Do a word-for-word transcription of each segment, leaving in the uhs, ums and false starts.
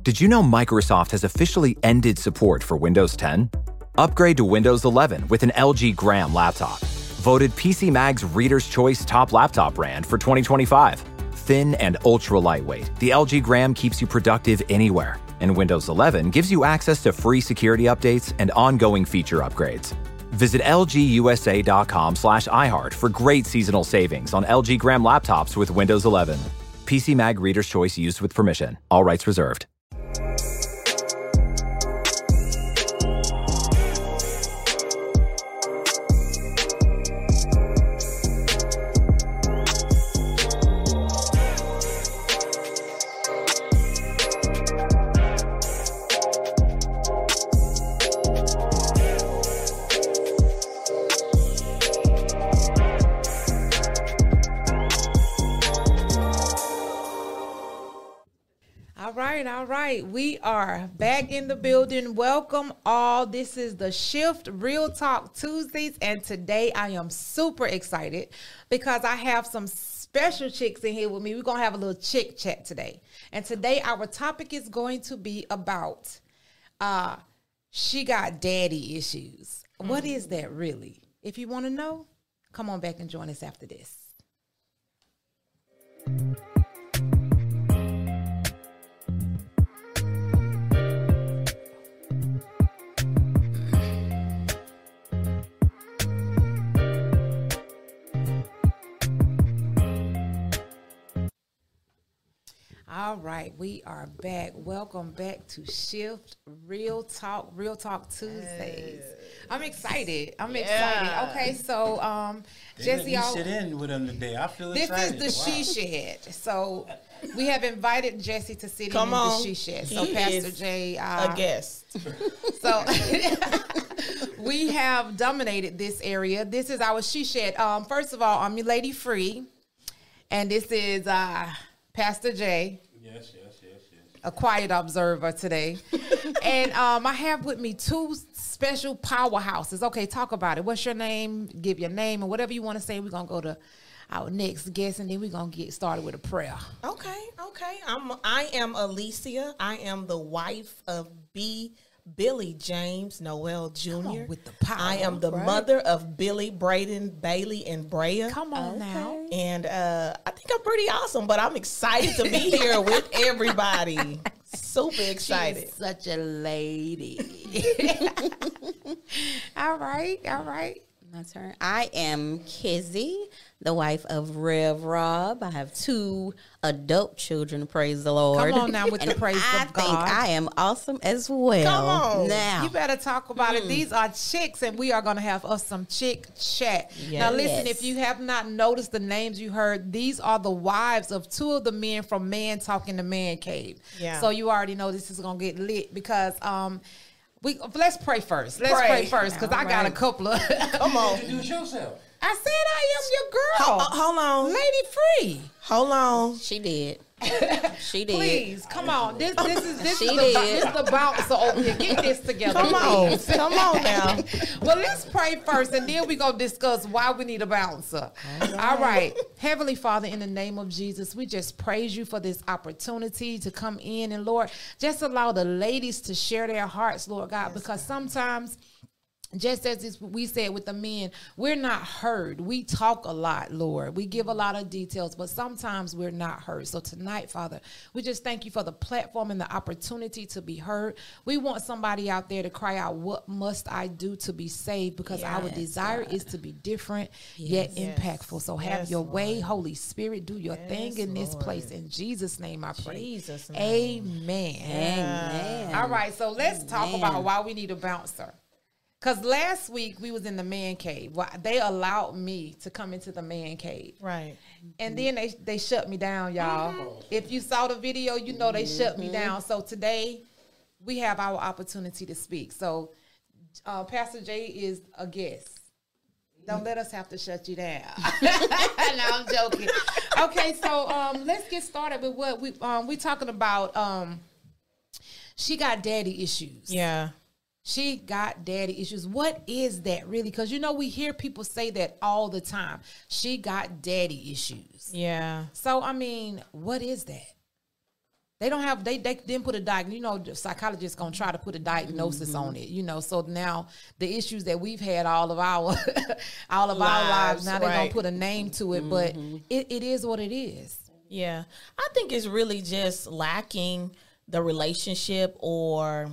Did you know Microsoft has officially ended support for Windows ten? Upgrade to Windows eleven with an L G Gram laptop. Voted P C Mag's Reader's Choice Top Laptop Brand for twenty twenty-five. Thin and ultra lightweight, the L G Gram keeps you productive anywhere. And Windows eleven gives you access to free security updates and ongoing feature upgrades. Visit lgusa.com slash iHeart for great seasonal savings on L G Gram laptops with Windows eleven. P C Mag Reader's Choice used with permission. All rights reserved. All right, we are back in the building. Welcome all. This is the Shift Real Talk Tuesdays, and today I am super excited because I have some special chicks in here with me. We're going to have a little chick chat today. And today our topic is going to be about uh, she got daddy issues. Mm. What is that really? If you want to know, come on back and join us after this. All right, we are back. Welcome back to Shift Real Talk, Real Talk Tuesdays. Yes. I'm excited. I'm yeah. excited. Okay, so um, Jesse, you sit in with them today. I feel this excited. This is the wow. She Shed. So we have invited Jesse to sit Come in on. the She Shed. So he Pastor J, uh, a guest. So we have dominated this area. This is our She Shed. Um, first of all, I'm your Lady Free, and this is uh, Pastor J. Yes, yes, yes, yes. A quiet observer today. And um, I have with me two special powerhouses. Okay, talk about it. What's your name? Give your name and whatever you want to say. We're going to go to our next guest, and then we're going to get started with a prayer. Okay, okay. I'm, I am Alicia. I am the wife of B. Billy James Noel Junior with the power. I am the right. mother of Billy, Braden, Bailey, and Brea. Come on okay. now. And uh, I think I'm pretty awesome, but I'm excited to be here with everybody. Super excited. She's such a lady. All right, all right. My turn. I am Kizzy, the wife of Rev Rob. I have two adult children, praise the Lord. Come on now with and the praise I of God. I think I am awesome as well. Come on. Now. You better talk about mm. it. These are chicks, and we are going to have us some chick chat. Yes. Now, listen, if you have not noticed the names you heard, these are the wives of two of the men from Man Talking to Man Cave. Yeah. So you already know this is going to get lit because um, we let's pray first. Let's pray, pray first because I got right. a couple of. Come on. Introduce yourself. I said I am your girl. Ho- hold on. Lady Free. Hold on. She did. She did. Please, come on. This this is this she is the, this is the bouncer over here. Get this together. Come on. Please. Come on now. Well, let's pray first, and then we're going to discuss why we need a bouncer. All right. All right. Heavenly Father, in the name of Jesus, we just praise you for this opportunity to come in. And, Lord, just allow the ladies to share their hearts, Lord God, yes, because sometimes just as we said with the men, we're not heard. We talk a lot, Lord. We give a lot of details, but sometimes we're not heard. So tonight, Father, we just thank you for the platform and the opportunity to be heard. We want somebody out there to cry out, what must I do to be saved? Because yes, our desire God. is to be different, yes. yet yes. impactful. So have yes, your Lord. way, Holy Spirit. Do your yes, thing in this Lord. place. In Jesus' name I pray. Jesus' name. Amen. Amen. All right, so let's Amen. talk about why we need a bouncer. Because last week we was in the man cave. Well, they allowed me to come into the man cave. Right. And then they, they shut me down, y'all. Mm-hmm. If you saw the video, you know they mm-hmm. shut me down. So today we have our opportunity to speak. So uh, Pastor J is a guest. Don't let us have to shut you down. No, I'm joking. Okay, so um, let's get started with what we um, we talking about. Um, she got daddy issues. Yeah. She got daddy issues. What is that really? Because, you know, we hear people say that all the time. She got daddy issues. Yeah. So, I mean, what is that? They don't have, they, they didn't put a diagnosis. You know, the psychologist going to try to put a diagnosis Mm-hmm. on it, you know. So now the issues that we've had all of our, all of our Lives, lives, now they're going right. to put a name to it, but Mm-hmm. it, it is what it is. Yeah. I think it's really just lacking the relationship or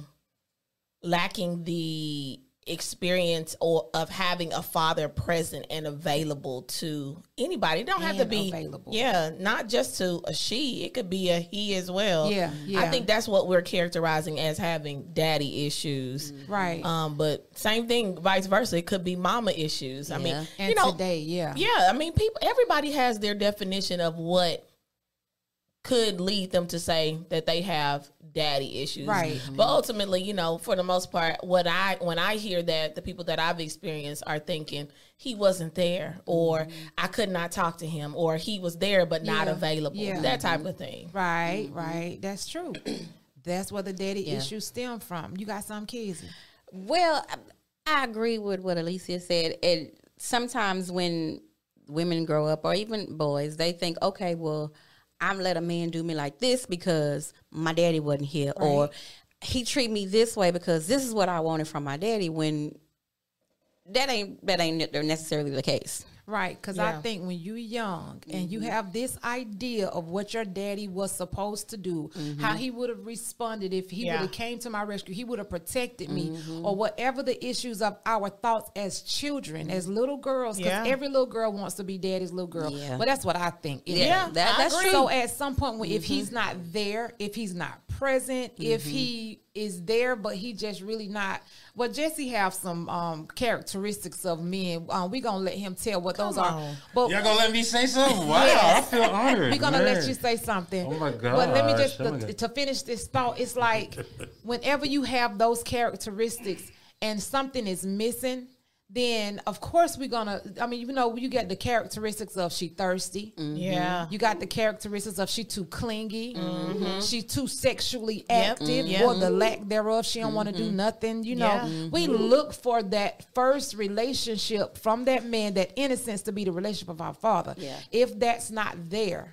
lacking the experience or of having a father present and available to anybody. It don't have to And be available. Yeah, not just to a she. It could be a he as well. Yeah, yeah. I think that's what we're characterizing as having daddy issues. Right. Um, but same thing, vice versa. It could be mama issues. I mean, Yeah. And you know, today, yeah. yeah, I mean, people. Everybody has their definition of what could lead them to say that they have daddy issues. Right. But ultimately, you know, for the most part, what I when I hear that, the people that I've experienced are thinking he wasn't there, or I could not talk to him, or he was there but not Yeah. available. Yeah. That type of thing. Right, right. That's true. That's where the daddy Yeah. issues stem from. You got some kids. Well, I I agree with what Alicia said. And sometimes when women grow up, or even boys, they think, okay, well, I'm let a man do me like this because my daddy wasn't here, or he treat me this way because this is what I wanted from my daddy. When that ain't that ain't necessarily the case. Right, because Yeah. I think when you're young and you have this idea of what your daddy was supposed to do, how he would have responded if he Yeah. would have came to my rescue, he would have protected me, or whatever the issues of our thoughts as children, as little girls, because Yeah. every little girl wants to be daddy's little girl. Yeah. But that's what I think. it Yeah, is. that- I that's agree. true. So at some point, when, if he's not there, if he's not present, if Mm-hmm. he is there, but he just really not. Well, Jesse have some um, characteristics of men. Um, we gonna let him tell what those Come are. on. But Y'all gonna let me say something? Wow, Yes. I feel honored. we're gonna man. let you say something. Oh my But let me gosh, just oh my to, God. to finish this thought. It's like whenever you have those characteristics and something is missing, then of course we're gonna. I mean, you know, you get the characteristics of she thirsty. Yeah. You got the characteristics of she too clingy, she too sexually Yep, active, mhm. or the lack thereof. She don't want to do nothing. You know, Yeah. we look for that first relationship from that man, that innocence to be the relationship of our father. Yeah. If that's not there,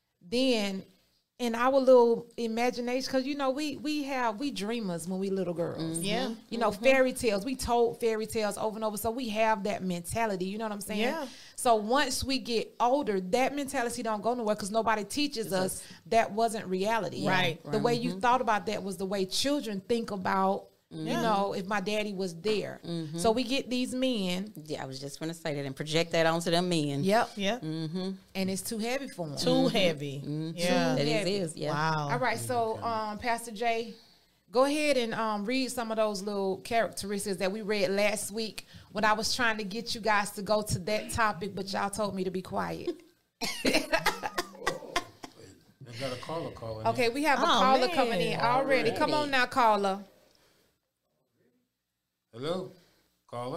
then in our little imagination, because you know we we have we dreamers when we little girls. Yeah. You know, fairy tales. We told fairy tales over and over, so we have that mentality. You know what I'm saying? Yeah. So once we get older, that mentality don't go nowhere because nobody teaches us that wasn't reality. Right. The way you thought about that was the way children think about. You Yeah. know, if my daddy was there. So we get these men. Yeah, I was just going to say that and project that onto them men. Yep. Yeah. And it's too heavy for them. Too heavy. Yeah. That heavy. is, is, yeah. Wow. All right, so um, Pastor Jay, go ahead and um, read some of those little characteristics that we read last week when I was trying to get you guys to go to that topic, but y'all told me to be quiet. I got a caller calling. Okay, we have a Oh, caller man. coming in already. Come on now, caller. Hello, caller.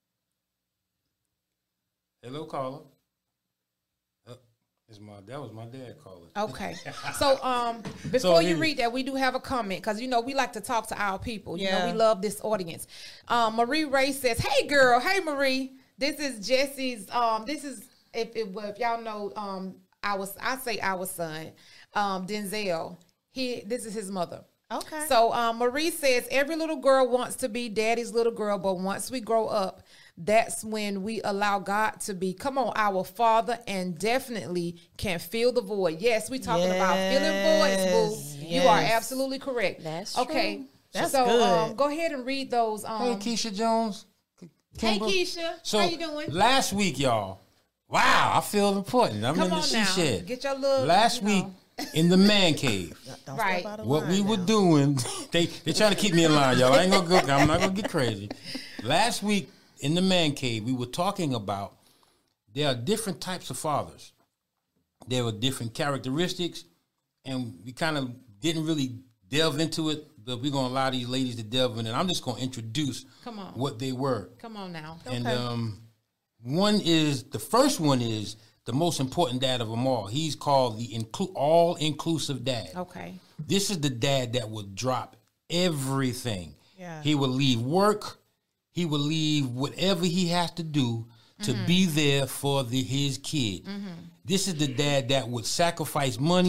Hello, caller. Uh, it's my that was my dad calling. Okay. So um before you he- read that, we do have a comment because you know we like to talk to our people. You know, Yeah. we love this audience. Um Marie Ray says, "Hey girl, hey Marie. This is Jesse's um this is if if, well, if y'all know um our I say our son, um Denzel. He this is his mother. Okay. So um, Marie says every little girl wants to be daddy's little girl, but once we grow up, that's when we allow God to be, come on, our father, and definitely can fill the void. Yes, we talking about filling voids, boo. You are Yes. absolutely correct. That's okay. true. That's so good. Um, go ahead and read those. Um, Hey, Keisha Jones. hey, Kimber. Keisha, So how you doing? last week, y'all. Wow, I feel important. I'm Come in the on she now. shed. Get your little, Last you know. week in the man cave. Don't Right. step out of What line we were now. doing, they they trying to keep me in line, y'all. I ain't gonna go. I'm not gonna get crazy. Last week in the man cave, we were talking about there are different types of fathers. There were different characteristics, and we kind of didn't really delve into it. But we're gonna allow these ladies to delve in, and I'm just gonna introduce Come on. what they were. Come on now. And um, one is the first one is the most important dad of them all. He's called the inclu- all-inclusive dad. Okay. This is the dad that would drop everything. Yeah. He would leave work. He would leave whatever he has to do to be there for the, his kid. This is the dad that would sacrifice money.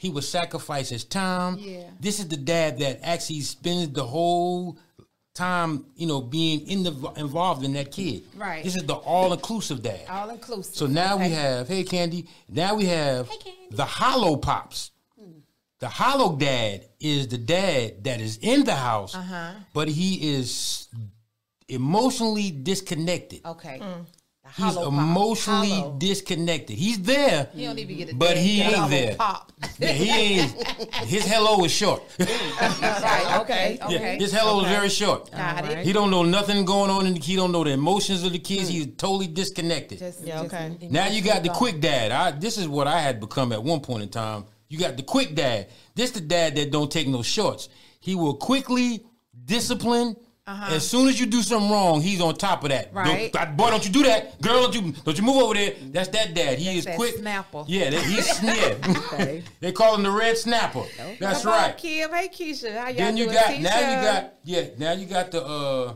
He would sacrifice his time. Yeah. This is the dad that actually spends the whole time, you know, being in the involved in that kid. Right. This is the all-inclusive dad. All inclusive. So now we Okay. have, hey Candy, now we have the hollow pops. The hollow dad is the dad that is in the house, Uh-huh. but he is emotionally disconnected. Okay. The He's hollow pop. emotionally Hollow. disconnected. He's there, He don't even get it. but he ain't there. Pop. Yeah, he ain't. His hello is short. Right. Okay. Yeah, Okay. his hello is very short. Got it. He don't know nothing going on in the He don't know the emotions of the kids. He's totally disconnected. Just, Yeah, just okay. Now you got the emotional quick dad. I, this is what I had become at one point in time. You got the quick dad. This the dad that don't take no shorts. He will quickly discipline. Uh-huh. As soon as you do something wrong, he's on top of that. Right. Don't, boy, don't you do that. Girl, don't you don't you move over there. That's that dad. He That's is that quick. snapper. Yeah, that, he's snap. They call him the red snapper. That's Come on, right. Kim. Hey, Keisha. How y'all Then you doing? got Keisha? now you got yeah now you got the uh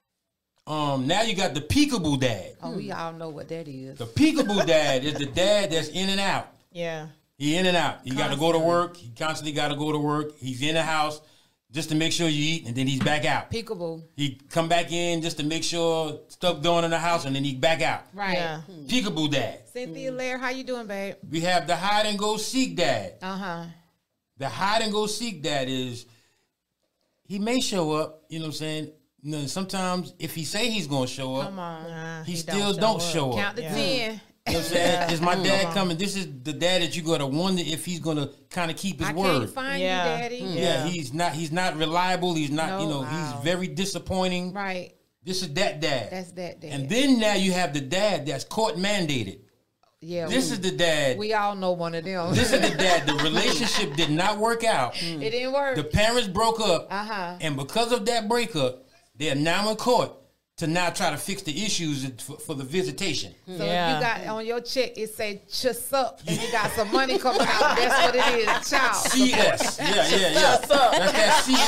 um now you got the peekaboo dad. Oh, we all know what that is. The peekaboo dad is the dad that's in and out. Yeah. He in and out. He got to go to work. He constantly got to go to work. He's in the house just to make sure you eat, and then he's back out. Peekaboo. He come back in just to make sure stuff going in the house, and then he back out. Right. Yeah. Peekaboo dad. Cynthia Lair, how you doing, babe? We have the hide and go seek dad. Uh huh. The hide and go seek dad is he may show up. You know what I'm saying? You know, sometimes if he say he's gonna show up, Come on. Nah, he, he still don't don't show show up. Count to Yeah. ten. You know what I'm saying? Is my dad coming? This is the dad that you gotta wonder if he's gonna kind of keep his I word. can't find Yeah. you, Daddy. Yeah, Yeah. he's not. He's not reliable. He's not. you No, know, wow. he's very disappointing. Right. This is that dad. That's that dad. And then now you have the dad that's court mandated. yeah. This we, is the dad. we all know one of them. This is the dad. The relationship did not work out. it didn't work. The parents broke up, Uh huh. and because of that breakup, they are now in court to now try to fix the issues for, for the visitation. So Yeah. if you got on your check, it say "chus up" and you got some money coming out. That's what it is, child. C S. Yeah, yeah, yeah. That's that C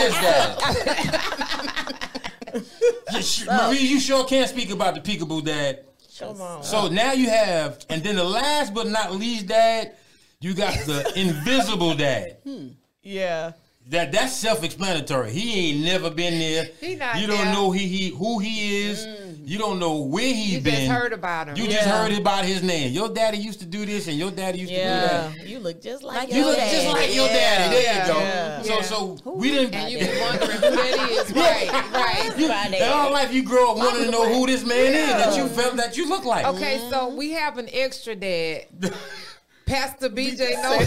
S dad. Yeah, sh- Marie, you sure can't speak about the peekaboo dad. Come on. So now you have, and then the last but not least dad, you got the invisible dad. Yeah. That that's self-explanatory. He ain't never been there. He not you don't there. know he, he who he is. You don't know where he You been. just heard about him. You just Yeah. heard about his name. Your daddy used to do this, and your daddy used Yeah. to do that. You look just like, Like You your look daddy. just like your Yeah. daddy. There Yeah. you go. Yeah. So Yeah. so we didn't. and you be wondering who that is. Right, right. You, Friday. in all life, you grow up wanting to know who this man is that you felt that you look like. Okay, so we have an extra dad. Pastor B J no.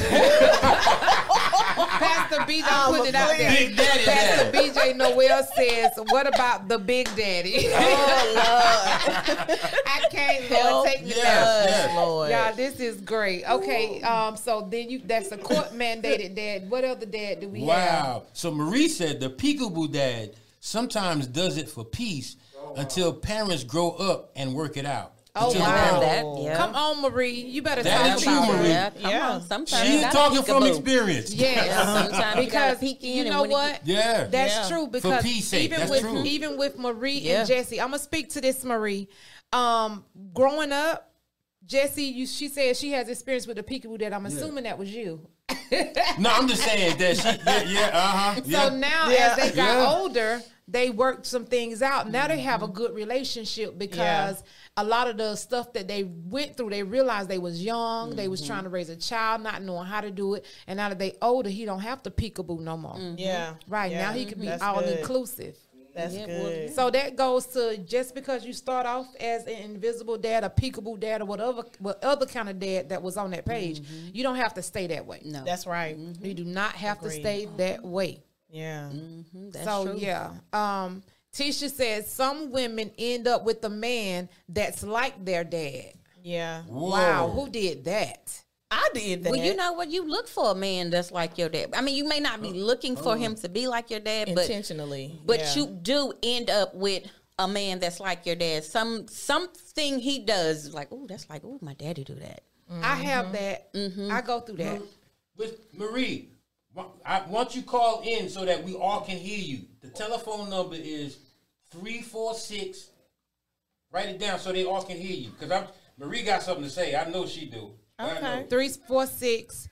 Pastor B J put it out there. Big Daddy Pastor Dad. B J Noel says, "What about the Big Daddy?" Oh, Lord. I can't, Lord, take me Yes, down. yes. Lord. Y'all, this is great. Okay, um, so then you that's a court mandated dad. What other dad do we have? Wow. So Marie said the peekaboo dad sometimes does it for peace until parents grow up and work it out. Oh, Until the wow. parents- That, yeah. Come on, Marie. You better That talk is about true, it. Marie. Yeah, come Yeah. on. Sometimes She's you gotta talking from peekaboo. experience. Yes. Yeah, sometimes you gotta Because peek in you and know when it- what? Yeah. That's Yeah. true because peace sake, even that's with true. even with Marie Yeah. and Jesse, I'm gonna speak to this Marie. Um, growing up, Jesse, you, she said she has experience with the peekaboo dad. I'm assuming that was you. No, I'm just saying that she, yeah, yeah, uh-huh. So Yeah. now, Yeah. as they got Yeah. older, they worked some things out. Now they have a good relationship because a lot of the stuff that they went through, they realized they was young. They was trying to raise a child, not knowing how to do it. And now that they older, he don't have to peekaboo no more. Yeah. Right Yeah. now, he can be That's all good. inclusive. That's Yeah, good. So that goes to just because you start off as an invisible dad, a peekaboo dad, or whatever, what other kind of dad that was on that page, you don't have to stay that way. No. That's right. You do not have Agreed. to stay that way. Yeah. Mhm, that's so true. yeah, um, Tisha says some women end up with a man that's like their dad. Yeah. Wow, Whoa. who did that? I did that. Well, you know what? You look for a man that's like your dad. I mean, you may not be looking for him to be like your dad, but intentionally. but yeah. you do end up with a man that's like your dad. Some something he does is like, oh, that's like, oh, my daddy do that. I have that. I go through that. With Marie, wa- I want you call in so that we all can hear you. The telephone number is three four six. Write it down so they all can hear you. Because I'm Marie got something to say. I know she do. I know. Okay. Three four six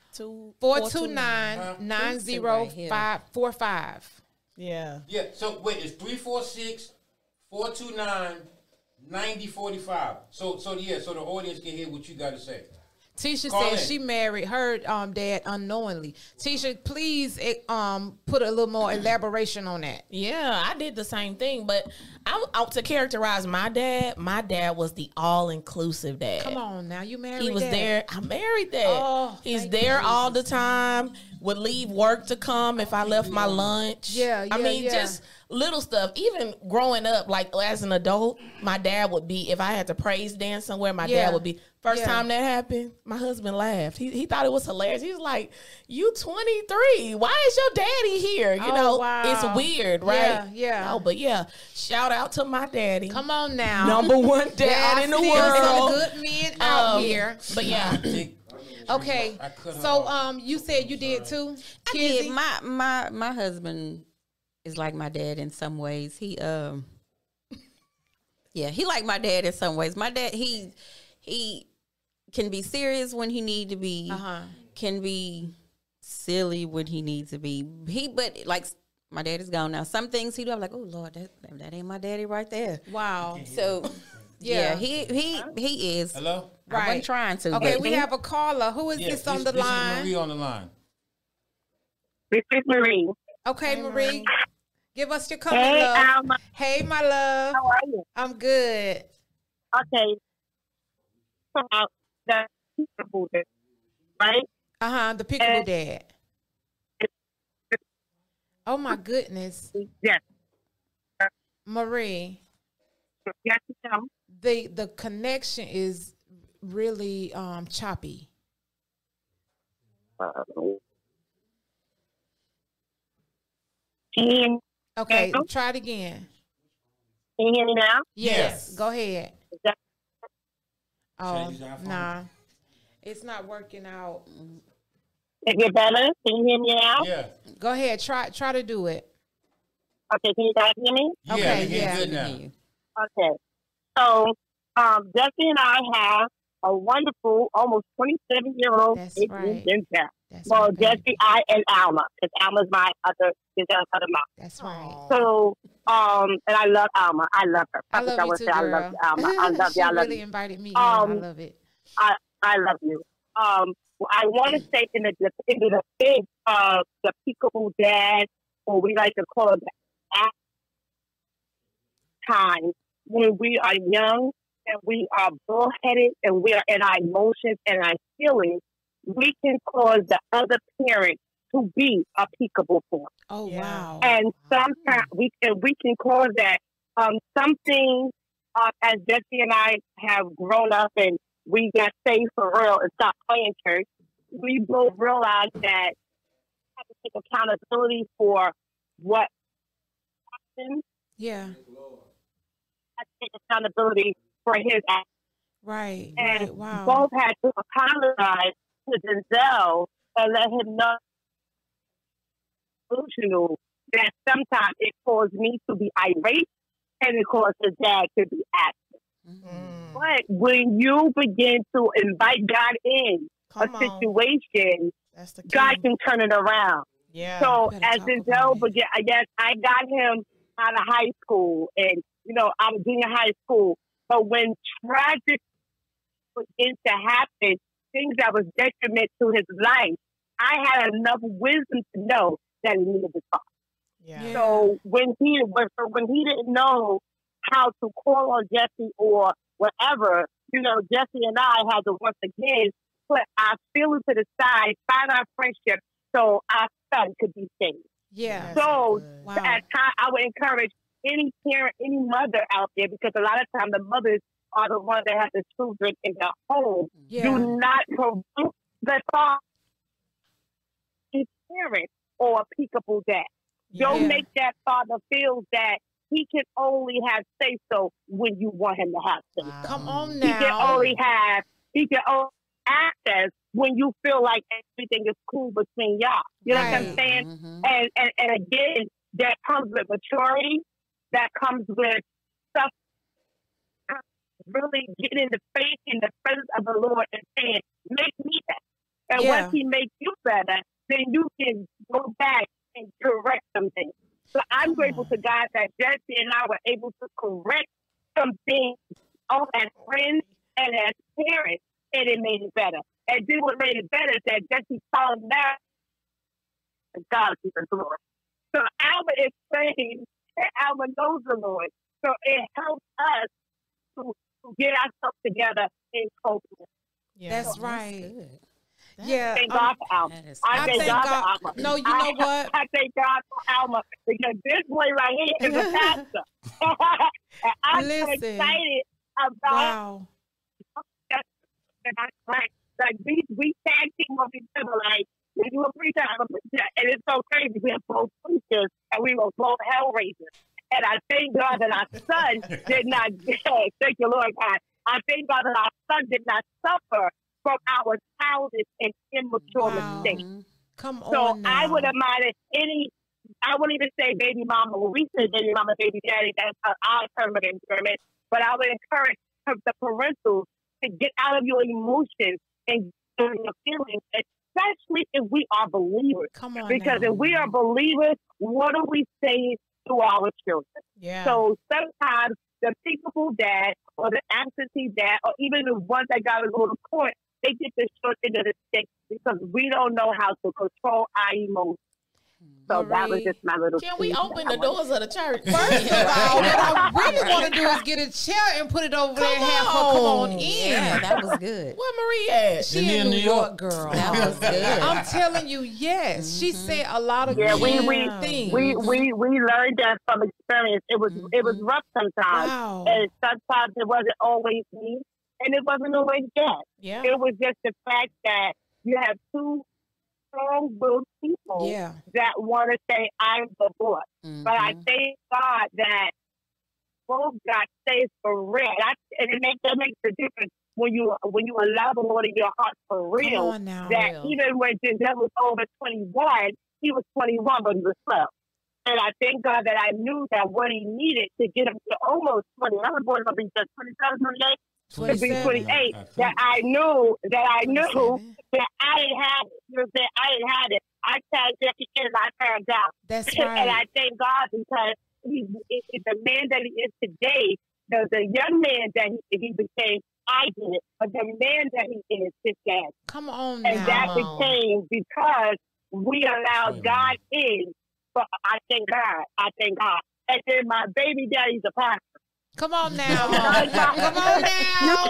two four two nine, nine zero five four five. Yeah. Yeah. So wait, it's three four six, four two nine, ninety forty five. So so yeah, so the audience can hear what you got to say. Tisha Call said in. she married her um, dad unknowingly. Tisha, please eh, um, put a little more elaboration on that. Yeah, I did the same thing, but I, I to characterize my dad, my dad was the all-inclusive dad. Come on now, you married He was dad. there. I married dad. Oh, He's thank there you, all the time. Would leave work to come if I left my lunch. Yeah, I yeah, mean, yeah. just little stuff. Even growing up, like as an adult, my dad would be, if I had to praise dance somewhere, my Yeah. dad would be. First Yeah. time that happened, my husband laughed. He he thought it was hilarious. He was like, "You twenty-three? Why is your daddy here?" You Oh, know, wow. it's weird, right? Yeah, yeah. No, but yeah, shout out to my daddy. Come on now. Number one There dad are in the still world. some good men out Um, here. But yeah, Okay. I cut her So off. um, you said you did too? I Kizzy? did. My my my husband is like my dad in some ways. He um yeah, he like my dad in some ways. My dad he he can be serious when he need to be. Uh-huh. Can be silly when he needs to be. He but like my dad is gone now. Some things he do I'm like, "Oh Lord, that that ain't my daddy right there." Wow. So Yeah. yeah, he he he is. Hello? I Right. wasn't trying to. Okay, but we he- have a caller. Who is Yeah, this on this, the this line? is Marie on the line. This is Marie. Okay, Hey, Marie. Marie. Give us your comment, Hey, love. Alma. Hey, my love. How are you? I'm good. Okay. So, uh, the people, right? Uh huh. The peekaboo Uh, dad. Oh my goodness, Yes. Marie. Yes, um, The the connection is really um choppy. uh, Can you, hear me- Okay, Hello? try it again. can you hear me now? Yes, Yes. go ahead. Is that- Oh, Change our phone. nah, it's not working out. Is it better? Can you hear me now? Yeah. Go ahead, try try to do it. Okay, can you guys hear me? Yeah, Okay, we hear yeah. good now. you. Okay. So, um, Jesse and I have a wonderful, almost twenty-seven year old That's kid right. in Denver. That's Well, right, baby. Jesse, I, and Alma, because Alma's my other, is our other mom. That's right. So, um, and I love Alma. I love her. I love you would too, say I girl. love you, Alma. I love she you. I love really you. invited me. Um, in. I love it. I, I love you. Um, well, I want to say in the in the big uh the peekaboo dad, or we like to call it the act time when we are young and we are bullheaded and we are in our emotions and our feelings, we can cause the other parent to be a peekaboo for. Oh Yeah. wow. And sometimes we can we can cause that. Um, something uh, as Jesse and I have grown up and we got saved for real and stopped playing church, we both realized that we have to take accountability for what happened. Yeah. Have to take accountability for his actions. Right. And Right. Wow. both had to apologize to Denzel and let him know delusional that sometimes it caused me to be irate and it caused his dad to be absent. Mm. But when you begin to invite God in Come a on. situation, That's the key. God can turn it around. Yeah. So better as talk Denzel about it. began, I guess I got him out of high school and, you know, out of junior high school. But when tragic began to happen, things that was detriment to his life, I had enough wisdom to know that he needed to talk. yeah. Yeah. So when he was, so when he didn't know how to call on Jesse or whatever, you know, Jesse and I had to once again put our feelings to the side, find our friendship, so our son could be saved. Yeah. That's So good. Wow. at time, I would encourage any parent, any mother out there, because a lot of times the mothers are the ones that have the children in their home. Yeah. Do not provoke the thought of parent or a peekaboo dad. Don't Yeah. make that father feel that he can only have say so when you want him to have say so. Wow. Come on He can now. only have he can only access when you feel like everything is cool between y'all. You know what I'm Right. saying? Mhm. And, and and again, that comes with maturity. That comes with stuff. Really getting in the face in the presence of the Lord and saying, "Make me that." And Yeah. once he makes you better, then you can go back and correct some things. So I'm grateful to God that Jesse and I were able to correct some things all as friends and as parents, and it made it better. And then what made it better is that Jesse found out that God is the Lord. So Alma is saying that Alma knows the Lord. So it helps us to, to get ourselves together in coping. Yeah. That's right. Good. Yeah. Thank um, God for Alma. That is I I thank thank God, God- for Alma. no, you I, know what? I thank God for Alma because this boy right here is a pastor. And I'm so Listen. excited about Wow. that. And I, like, like we, we tag team with each other. Like, we do a preacher, I'm a preacher. And it's so crazy. We are both preachers and we were both hellraisers. And I thank God that our son did not, thank you, Lord God. I thank God that our son did not suffer from our childish and immature Wow. mistakes. Come So on now. I would admire any, I wouldn't even say baby mama. When we say baby mama, baby daddy, that's uh, our term of endearment. But I would encourage the parentals to get out of your emotions and your feelings, especially if we are believers. Come on Because now. if we are believers, what are we saying to our children? Yeah. So sometimes the peekaboo dad or the absentee dad or even the ones that got to go to court, they get the short end of the stick because we don't know how to control our emotions. So that was Marie, just my little Can we speech. open the doors of the church? First of all, what I really want to do is get a chair and put it over there and have her come on in. Yeah, that was good. Where Marie at? She Isn't he in in New New York, York? girl. That was good. I'm telling you, yes. She said a lot of Yeah, we key we, things. we we we learned that from experience. It was it was rough sometimes, Wow. and sometimes it wasn't always me, and it wasn't always that. Yeah. It was just the fact that you have two strong-willed people Yeah. that want to say, I'm the boss. But I thank God that both got saved for real. And, I, and it makes, that makes a difference when you when you allow the Lord in your heart for Come real. on now. That Real. even when Denzel was over twenty-one, he was twenty-one, but he was twelve. And I thank God that I knew that what he needed to get him to almost twenty. I was born to be just twenty-seven, twenty-eight. To be twenty-seven. twenty-eight, I think. that I knew that I knew twenty-seven. that I didn't have it. You know what I'm saying? I didn't have it. I tagged Jackie in and I turned out. That's And I right. thank God because he, he, he- the man that he is today, the, the young man that he, he became, I did it. But the man that he is, his dad. Come on And now. that Come on. became because we allowed Amen. God in. But I thank God. I thank God. And then my baby daddy's a pastor. Come on now. Come on. Come on now.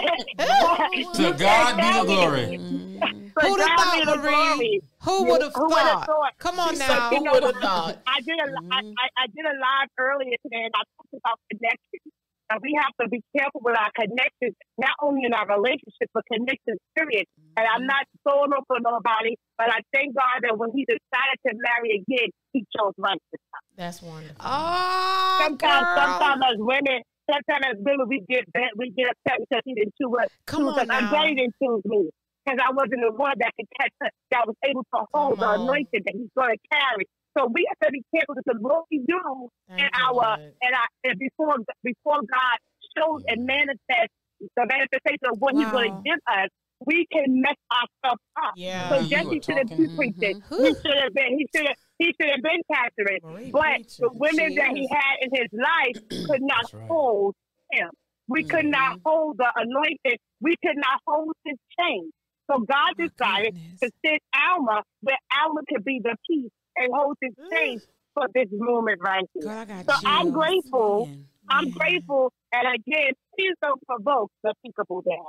To God be the glory. Who'd have thought, Marie? Who would have Who would've thought? thought? Come on She said, now. who would have thought? I did a I, I, I did a live earlier today, and I talked about connections. And we have to be careful with our connections, not only in our relationships, but connections, period. And I'm not throwing up for nobody, but I thank God that when he decided to marry again, he chose righteousness. That's wonderful. Oh, Sometimes, girl. sometimes as women, sometimes as women, we get bad, we get upset because he didn't choose us. Come choose on us. I'm now. glad he didn't choose me because I wasn't the one that could catch us, that was able to hold the Come on. anointing that he's going to carry. So we have to be careful because what we do Thank in you, our Lord. and I and before before God shows and manifests the manifestation of what He's going to Wow. give us, we can mess ourselves up. Yeah. So You Jesse are should have talking. been preaching. Mhm. He should have been. He should have. He should have been pastoring. Marie But preaching. the women She that is. he had in his life could not That's right. hold him. We could not hold the anointing. We could not hold his chain. So God My decided goodness. to send Alma, where Alma could be the peace and hold his chain for this moment right here. Girl, I got So I'm chills. grateful. Man. I'm Man. grateful. And again, please don't provoke the peekaboo down.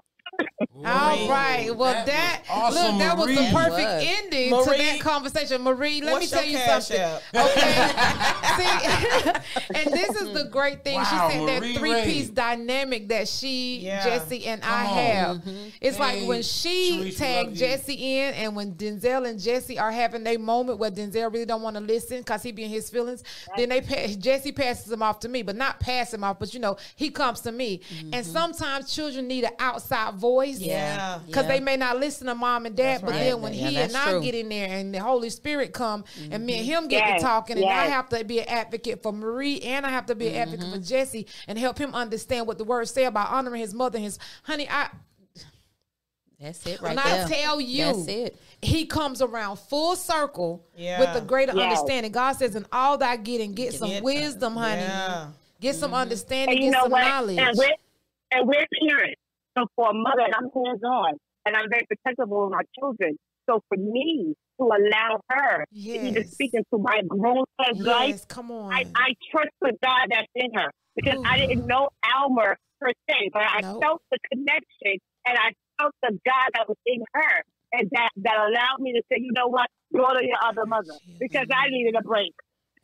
All right. Well, that, that was awesome, look, that was the Marie. perfect Was. ending to Marie, that conversation. Marie, let what's me tell your you cash something. app? Okay. See, and this is the great thing. Wow, she said Marie that three piece Ray. dynamic that she, Yeah. Jesse, and I Come on. have. It's Hey, like when she Sharice, we tagged love you. Jesse in, and when Denzel and Jesse are having their moment where Denzel really don't want to listen because he be in his feelings, then they pa- Jesse passes him off to me, but not pass him off, but you know he comes to me. And sometimes children need an outside voice. Yeah. Because Yeah. they may not listen to mom and dad, That's but right. then when Yeah, he that's and I true. get in there and the Holy Spirit come and me and him get Yes, to talking, and I yes. have to be an advocate for Marie and I have to be an advocate for Jesse and help him understand what the words say about honoring his mother and his honey. I That's it right and I there. tell you, That's it. he comes around full circle Yeah. with a greater Yes. understanding. God says, in all that getting, get some Get- wisdom, honey. Yeah. Get some understanding, And you get know some what? knowledge. And we're, and we're parents. So for a mother, and I'm hands-on, and I'm very protective of my children. So for me to allow her to even Yes. speak into my grown son's life, Yes, come on. I, I trust the God that's in her. Because Ooh. I didn't know Almer per se, but I Nope. felt the connection and I felt the God that was in her. And that, that allowed me to say, you know what, go to your other mother. Because I needed a break.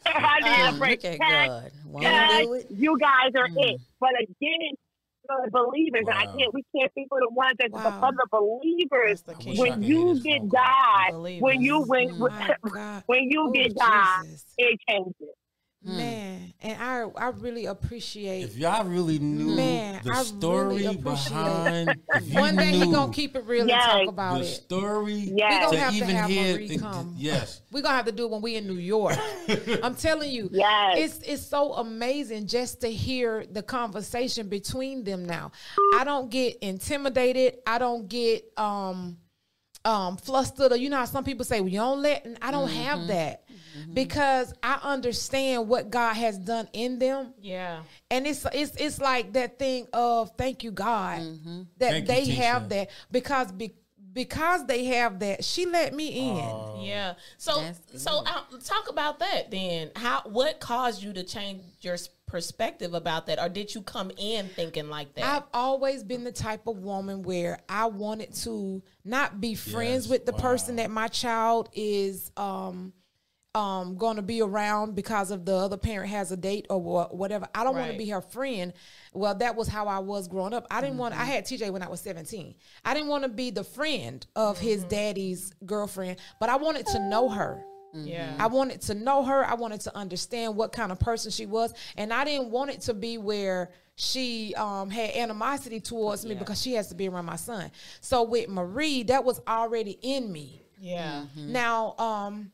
I needed Ah, a break. look at Dad, God. Won't Dad, do it. you guys are Mm. it. But again, for the believers, and I Wow. can't, we can't speak for the ones that Wow. the other believers. That's the I key. wish I When could hear you this get phone call. God, Believers. when you when Mm. My God. when you Oh, get God, Jesus. it changes. Man, and I I really appreciate. If y'all really knew Man, the I story really appreciate- behind, if you One day he knew gonna keep it real Yes. and talk about the it. story, Yes. We gonna to have to even have hear, Marie it- come. yes, We're gonna have to do it when we in New York. I'm telling you, Yes. it's it's so amazing just to hear the conversation between them now. I don't get intimidated. I don't get um um flustered, or you know how some people say, well, you don't let, and I don't have that because I understand what God has done in them. Yeah. And it's it's it's like that thing of thank you, God, that Thank you, they Tisha. have that because be, because they have that, she let me in. Yeah. So That's good. so uh, talk about that then. How what caused you to change your s- perspective about that, or did you come in thinking like that? I've always been the type of woman where I wanted to not be friends Yes, with the wow. person that my child is um um going to be around because of the other parent has a date or wha- whatever. I don't want to Right. be her friend. Well, that was how I was growing up. I didn't want Mm-hmm. I had T J when I was seventeen. I didn't want to be the friend of his Mm-hmm. daddy's girlfriend, but I wanted to know her. yeah. I wanted to know her. I wanted to understand what kind of person she was. And I didn't want it to be where she um, had animosity towards me because she has to be around my son. So with Marie, that was already in me. yeah. Now, um,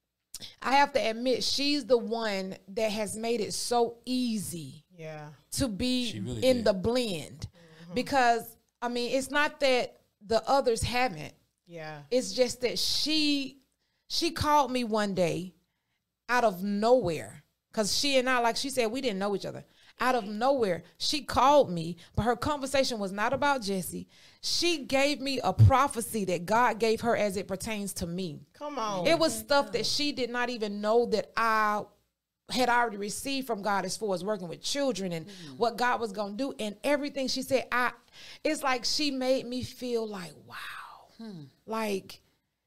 I have to admit, she's the one that has made it so easy Yeah. to be She really in did. the blend. Because, I mean, it's not that the others haven't. Yeah. It's just that she she called me one day out of nowhere because she and I, like she said, we didn't know each other. Out of nowhere, she called me, but her conversation was not about Jesse. She gave me a prophecy that God gave her as it pertains to me. Come on. It was stuff that she did not even know that I had already received from God as far as working with children and what God was going to do. And everything she said, I it's like she made me feel like, wow, like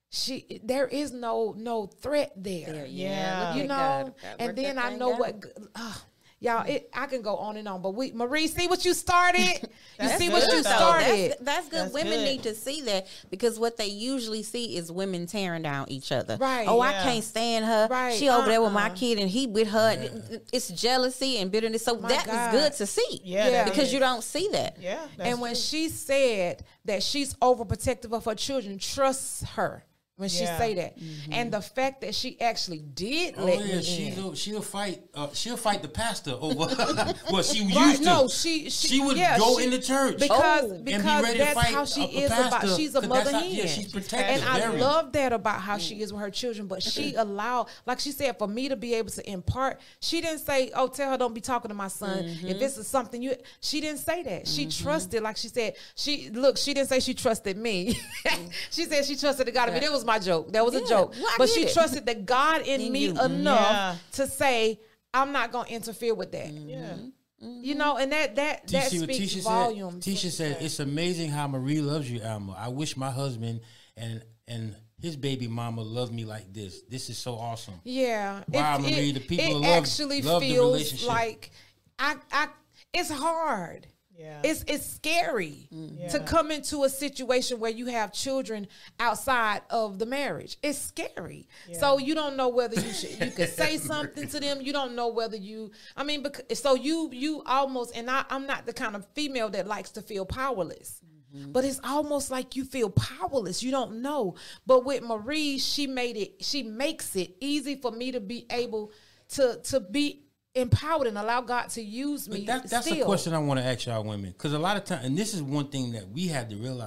she there is no no threat there. There, Yeah. look You at know, God. God and worked then that I thing know out. what. Uh, Y'all, it, I can go on and on, but we, Marie, see what you started. You That's see what good, you though. started. That's, that's good. That's Women good. need to see that because what they usually see is women tearing down each other. Right, Oh, yeah. I can't stand her. Right, She over there with my uh-uh. kid and he with her. It's jealousy and bitterness. So My that God. is good to see. Yeah, that Because is. you don't see that. Yeah. That's And when true. she said that she's overprotective of her children, trust her when she Yeah. say that. And the fact that she actually did Oh let yeah, me she'll in. she'll fight. Uh, she'll fight the pastor over. well, she Right, used to. no, she- she- she would yeah, go she- in the church Because, and be because ready to that's fight how she a, a is about. pastor, She's a 'cause mother that's how- hen. Yeah, she's protective. And I very. love that about how she is with her children. But she allowed, like she said, for me to be able to impart. She didn't say, "Oh, tell her don't be talking to my son if this is something you." She didn't say that. She trusted, like she said. She look. She didn't say she trusted me. She said she trusted the God in me. That was my joke. That was a Yeah, joke. well, I but get she it. trusted the God in, In me you. enough Yeah. to say, "I'm not going to interfere with that." Yeah. You know, and that that Do you that see what speaks Tisha volumes. said? Tisha said, "It's amazing how Marie loves you, Alma. I wish my husband and and his baby mama loved me like this. This is so awesome." Yeah. Wow, it, Marie, it, the people it who love- actually love the feels relationship. like I I it's hard. Yeah. It's it's scary Yeah. to come into a situation where you have children outside of the marriage. It's scary. So you don't know whether you should you could say something to them. You don't know whether you I mean because, so you you almost and I, I'm not the kind of female that likes to feel powerless. But it's almost like you feel powerless. You don't know. But with Marie, she made it, she makes it easy for me to be able to to be empowered and allow God to use me. But that, that's still. a question I want to ask y'all women, because a lot of times, and this is one thing that we had to realize: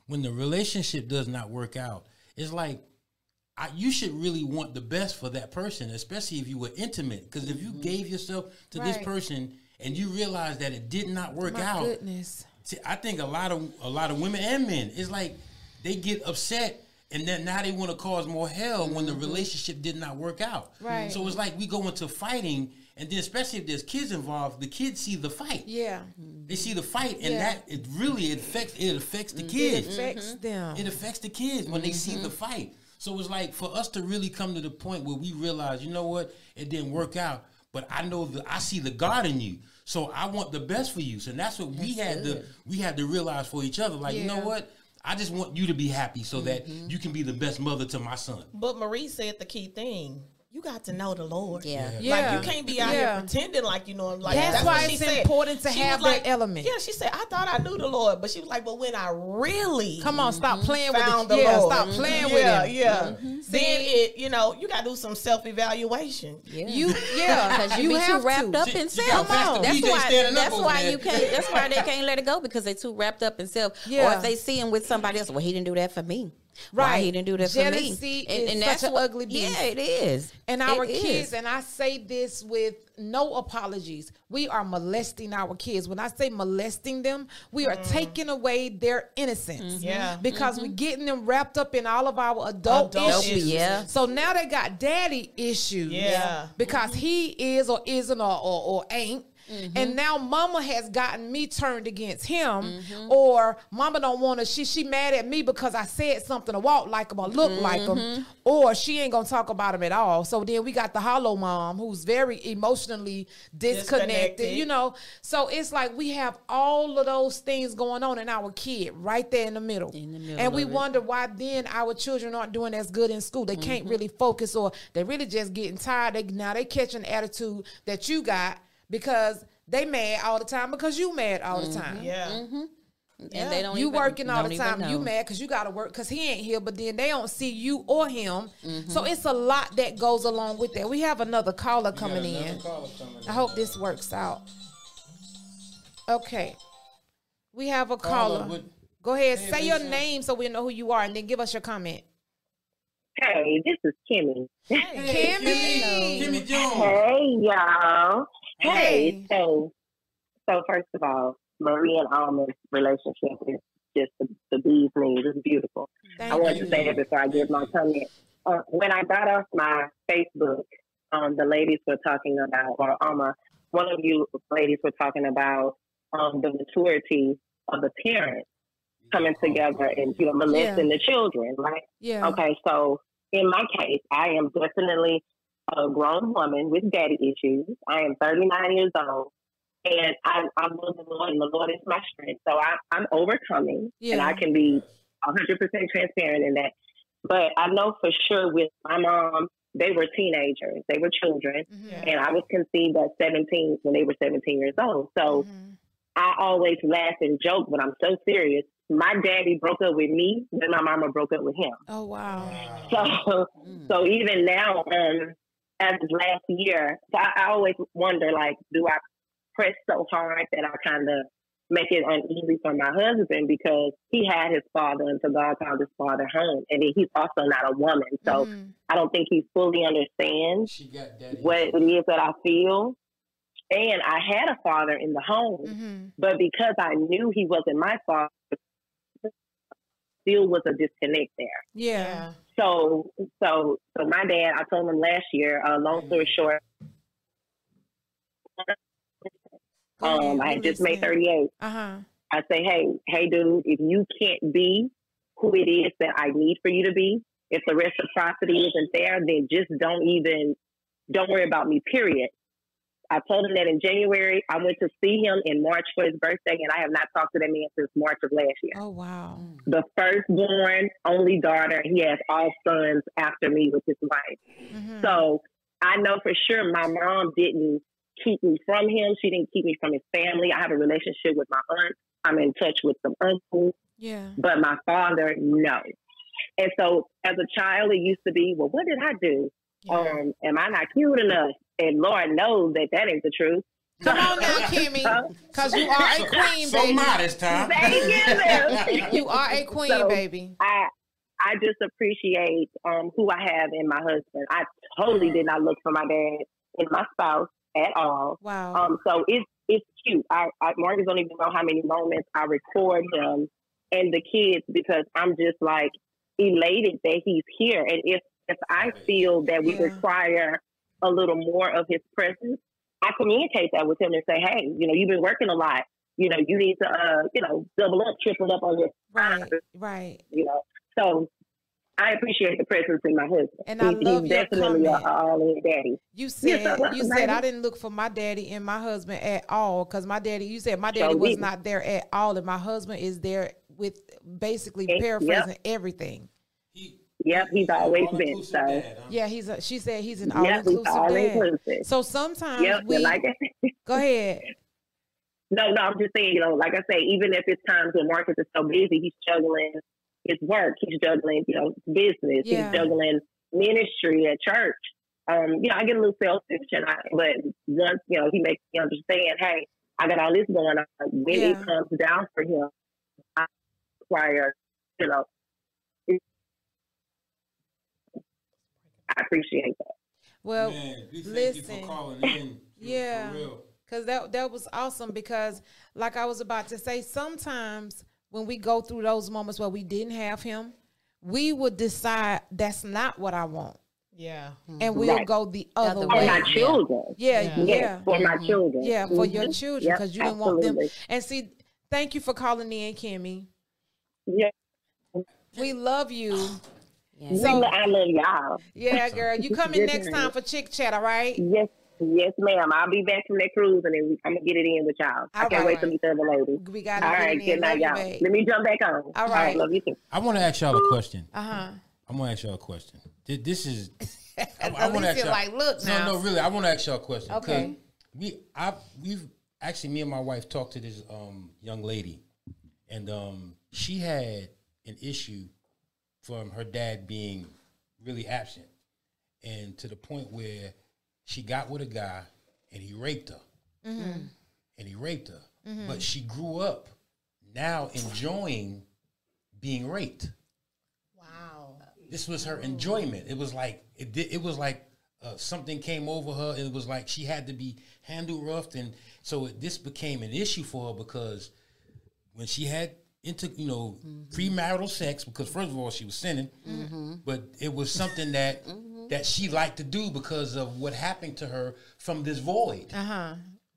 when the relationship does not work out, it's like I, you should really want the best for that person, especially if you were intimate. Because if you gave yourself to this Right. person and you realize that it did not work My out, goodness. see, I think a lot of a lot of women and men, it's like they get upset and then now they want to cause more hell when the relationship did not work out. Right. So it's like we go into fighting, and then especially if there's kids involved, the kids see the fight. Yeah. They see the fight, and Yeah. that it really it affects it affects the It kids. affects them. It affects the kids when they see the fight. So it's like for us to really come to the point where we realize, you know what, it didn't work out, but I know that I see the God in you. So I want the best for you. So that's what we had to we had to realize for each other. Like, you know Yeah. what? I just want you to be happy so that you can be the best mother to my son. But Marie said the key thing. You got to know the Lord. Yeah. Yeah. Like you can't be out Yeah. here pretending like you know him. Like That's that's, why what she it's said. important to She have was that like, element. Yeah, she said, I thought I knew the Lord, but she was like, but when I really Come on, stop playing found with the it. Yeah, Lord, stop playing yeah, with him. yeah. See? Then it, you know, you got to do some self evaluation. Yeah. You, yeah, Because you, you be too have wrapped to. up She- in she self. got Pastor That's B J why. standing up That's over why there. you can't. That's why they can't let it go because they're too wrapped up in self. Yeah. Or if they see him with somebody else, well, he didn't do that for me. Why Right. he didn't do that Jealousy for me? is such an what- ugly beast. Yeah, it is. And our It kids, is. and I say this with no apologies, we are molesting our kids. When I say molesting them, we are taking away their innocence. Yeah. Because we're getting them wrapped up in all of our adult, Adult issues. issues. Yeah. So now they got daddy issues. Yeah. Because he is or isn't or, or, or ain't. And now mama has gotten me turned against him, or mama don't want to, she she mad at me because I said something to walk like him or look like him, or she ain't gonna talk about him at all. So then we got the hollow mom who's very emotionally disconnected, Disconnected. you know. So it's like we have all of those things going on in our kid right there in the middle. In the middle and we of it. wonder why then our children aren't doing as good in school. They can't really focus, or they really just getting tired. They now they catching the attitude that you got, because they mad all the time because you mad all the time. Yeah. And they don't You even, working all don't the even time. You know. mad because you got to work because he ain't here, but then they don't see you or him. So it's a lot that goes along with that. We have another caller coming in. I hope this works out. Okay. We have a Caller, caller. what- Go ahead. Hey, Say your Lisa. name so we know who you are, and then give us your comment. Hey, this is Kimmy. Hey, Kimmy. Kimmy Jones. Hey, y'all. Hey. Hey. So, so first of all, Marie and Alma's relationship is just the, the bee's knees. It's beautiful. Thank I want you. to say that before I give my comment. Uh, when I got off my Facebook, um, the ladies were talking about, or Alma, one of you ladies were talking about um, the maturity of the parents coming together and, you know, molesting the children, right? Yeah. Okay, so in my case, I am definitely a grown woman with daddy issues. I am thirty-nine years old, and I, I love the Lord, and the Lord is my strength. So I, I'm overcoming, and Yeah. I can be one hundred percent transparent in that. But I know for sure with my mom, they were teenagers, they were children, Mhm. and I was conceived at seventeen when they were seventeen years old. So Mhm. I always laugh and joke, but I'm so serious. My daddy broke up with me when my mama broke up with him. Oh, wow. So, so even now, um, as of last year, so I, I always wonder, like, do I press so hard that I kind of make it uneasy for my husband, because he had his father until God called his father home, and then he's also not a woman, so Mhm. I don't think he fully understands She got daddy. what it is that I feel. And I had a father in the home, Mhm. but because I knew he wasn't my father, still was a disconnect there. Yeah. So, so, so my dad, I told him last year, uh, long story short, Go ahead, um, I we had just made listening. thirty-eight. Uh-huh. I say, hey, hey, dude, if you can't be who it is that I need for you to be, if the reciprocity isn't there, then just don't even, don't worry about me, period. I told him that in January. I went to see him in March for his birthday, and I have not talked to that man since March of last year. Oh, wow. The firstborn, only daughter. He has all sons after me with his wife. Mhm. So I know for sure my mom didn't keep me from him. She didn't keep me from his family. I have a relationship with my aunt. I'm in touch with some uncles, Yeah. but my father, no. And so as a child, it used to be, well, what did I do? Yeah. Um, am I not cute enough? And Lord knows that that ain't the truth. Come on now, Kimmy, because you are a queen, So baby. modest, huh? Thank you. You are a queen, So, baby. I I just appreciate um, who I have in my husband. I totally did not look for my dad in my spouse at all. Wow. Um, so it's it's cute. I, I Marcus don't even know how many moments I record him and the kids because I'm just like elated that he's here. And if if I feel that we Yeah. require a little more of his presence, I communicate that with him and say, hey, you know, you've been working a lot. You know, you need to, uh, you know, double up, triple up on your Right, time, right. you know. So I appreciate the presence in my husband. And I He's- love he's your definitely a, comment. a all-in daddy. You Yes, said I love you him, said I baby. didn't look for my daddy and my husband at all because my daddy. You said my daddy Sure was didn't. not there at all, and my husband is there with basically Yep. paraphrasing everything. He, Yep, he's always been. all-inclusive So, dad, huh? Yeah, he's a. She said he's an Yep, all he's inclusive dad. all-inclusive. So sometimes yep, we and like I said, go ahead. no, no, I'm just saying, you know, like I say, even if it's times when Marcus is so busy, he's juggling his work, he's juggling, you know, business, Yeah. he's juggling ministry at church. Um, you know, I get a little selfish, and I, but once, you know, he makes me understand, hey, I got all this going on. When Yeah. it comes down for him, I require, you know, it- I appreciate that. Well, Man, we thank you listen. for calling in. For- Yeah. For real. Cause that that was awesome because like I was about to say, sometimes when we go through those moments where we didn't have him, we would decide that's not what I want. Yeah. And we'll Right. go the other Other For way. my Yeah. children. Yeah, Yeah. yeah. Yes, for my children. Yeah, for your Mhm. children Yep, because you didn't want them. absolutely. And see, thank you for calling in, Kimmy. Yeah. We love you. Yeah. We So- lo- I love y'all. Yeah, girl. You come in Yes, next ma'am. time for Chick Chat, all right? Yes, yes, ma'am. I'll be back from that cruise and then we, I'm gonna get it in with y'all. I All can't right. wait to meet the other ladies. We got All to right, get good in. night, Love you, y'all. babe. Let me jump back on. All right. love you too. I want to ask y'all a question. Uh-huh. I'm gonna ask y'all a question. Th- This is. I, I At want to least ask you're y'all. like, look now. No, no, really. I want to ask y'all a question. 'cause Okay. We, I, we've actually me and my wife talked to this um, young lady, and um, she had an issue from her dad being really absent, and to the point where she got with a guy and he raped her, and he raped her, but she grew up now enjoying being raped. Wow. This was her enjoyment. It was like it did, it was like uh, something came over her. It was like she had to be handled roughed, and so it, this became an issue for her because when she had into you know premarital sex, because first of all she was sinning, but it was something that that she liked to do because of what happened to her from this void. Uh-huh.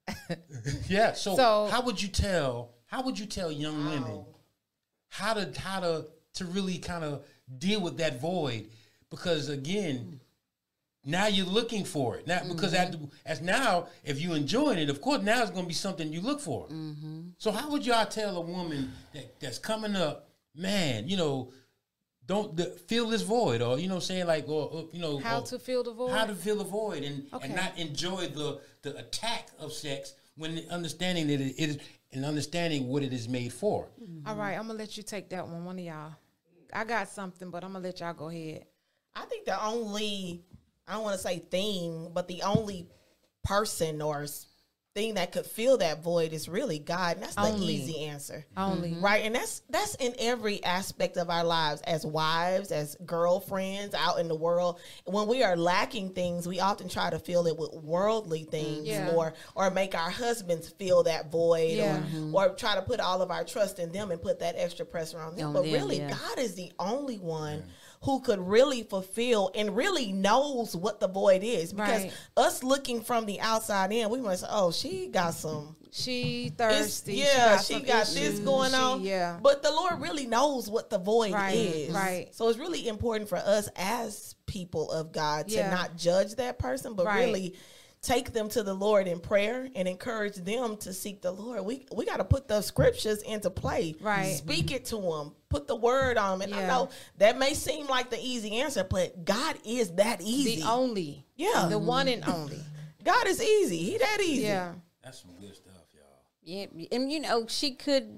Yeah. So, So- how would you tell? How would you tell young women how to how to to really kind of deal with that void? Because again, now you're looking for it now. Because Mm-hmm. after, as now, if you enjoying it, of course, now it's going to be something you look for. Mm-hmm. So how would y'all tell a woman that, that's coming up, man? You know, don't the, feel this void, or you know, saying like, or, or you know, How or to fill the void? how to fill the void, and Okay. and not enjoy the the attack of sex when understanding that it is and understanding what it is made for. All right, I'm gonna let you take that one. One of y'all. I got something, but I'm gonna let y'all go ahead. I think the only, I don't want to say thing, but the only person or s- thing that could fill that void is really God. And that's the Only. easy answer. Only. Right. And that's that's in every aspect of our lives as wives, as girlfriends out in the world. When we are lacking things, we often try to fill it with worldly things Yeah. or or make our husbands fill that void Yeah. or, or try to put all of our trust in them and put that extra pressure on them. On but them, really, yeah. God is the only one who could really fulfill and really knows what the void is. Because Right. us looking from the outside in, we must say, oh, she got some She it's- thirsty. yeah, she she got, got, some this issues. going She- on. yeah. But the Lord really knows what the void Right, is. right. So it's really important for us as people of God to Yeah. not judge that person, but Right. really take them to the Lord in prayer and encourage them to seek the Lord. We we got to put the scriptures into play. Right. Speak it to them. Put the word on them. And I Yeah. know that may seem like the easy answer, but God is that easy. The only. Yeah. The one and only. God is easy. He that easy. Yeah. That's some good stuff, y'all. Yeah, and you know she could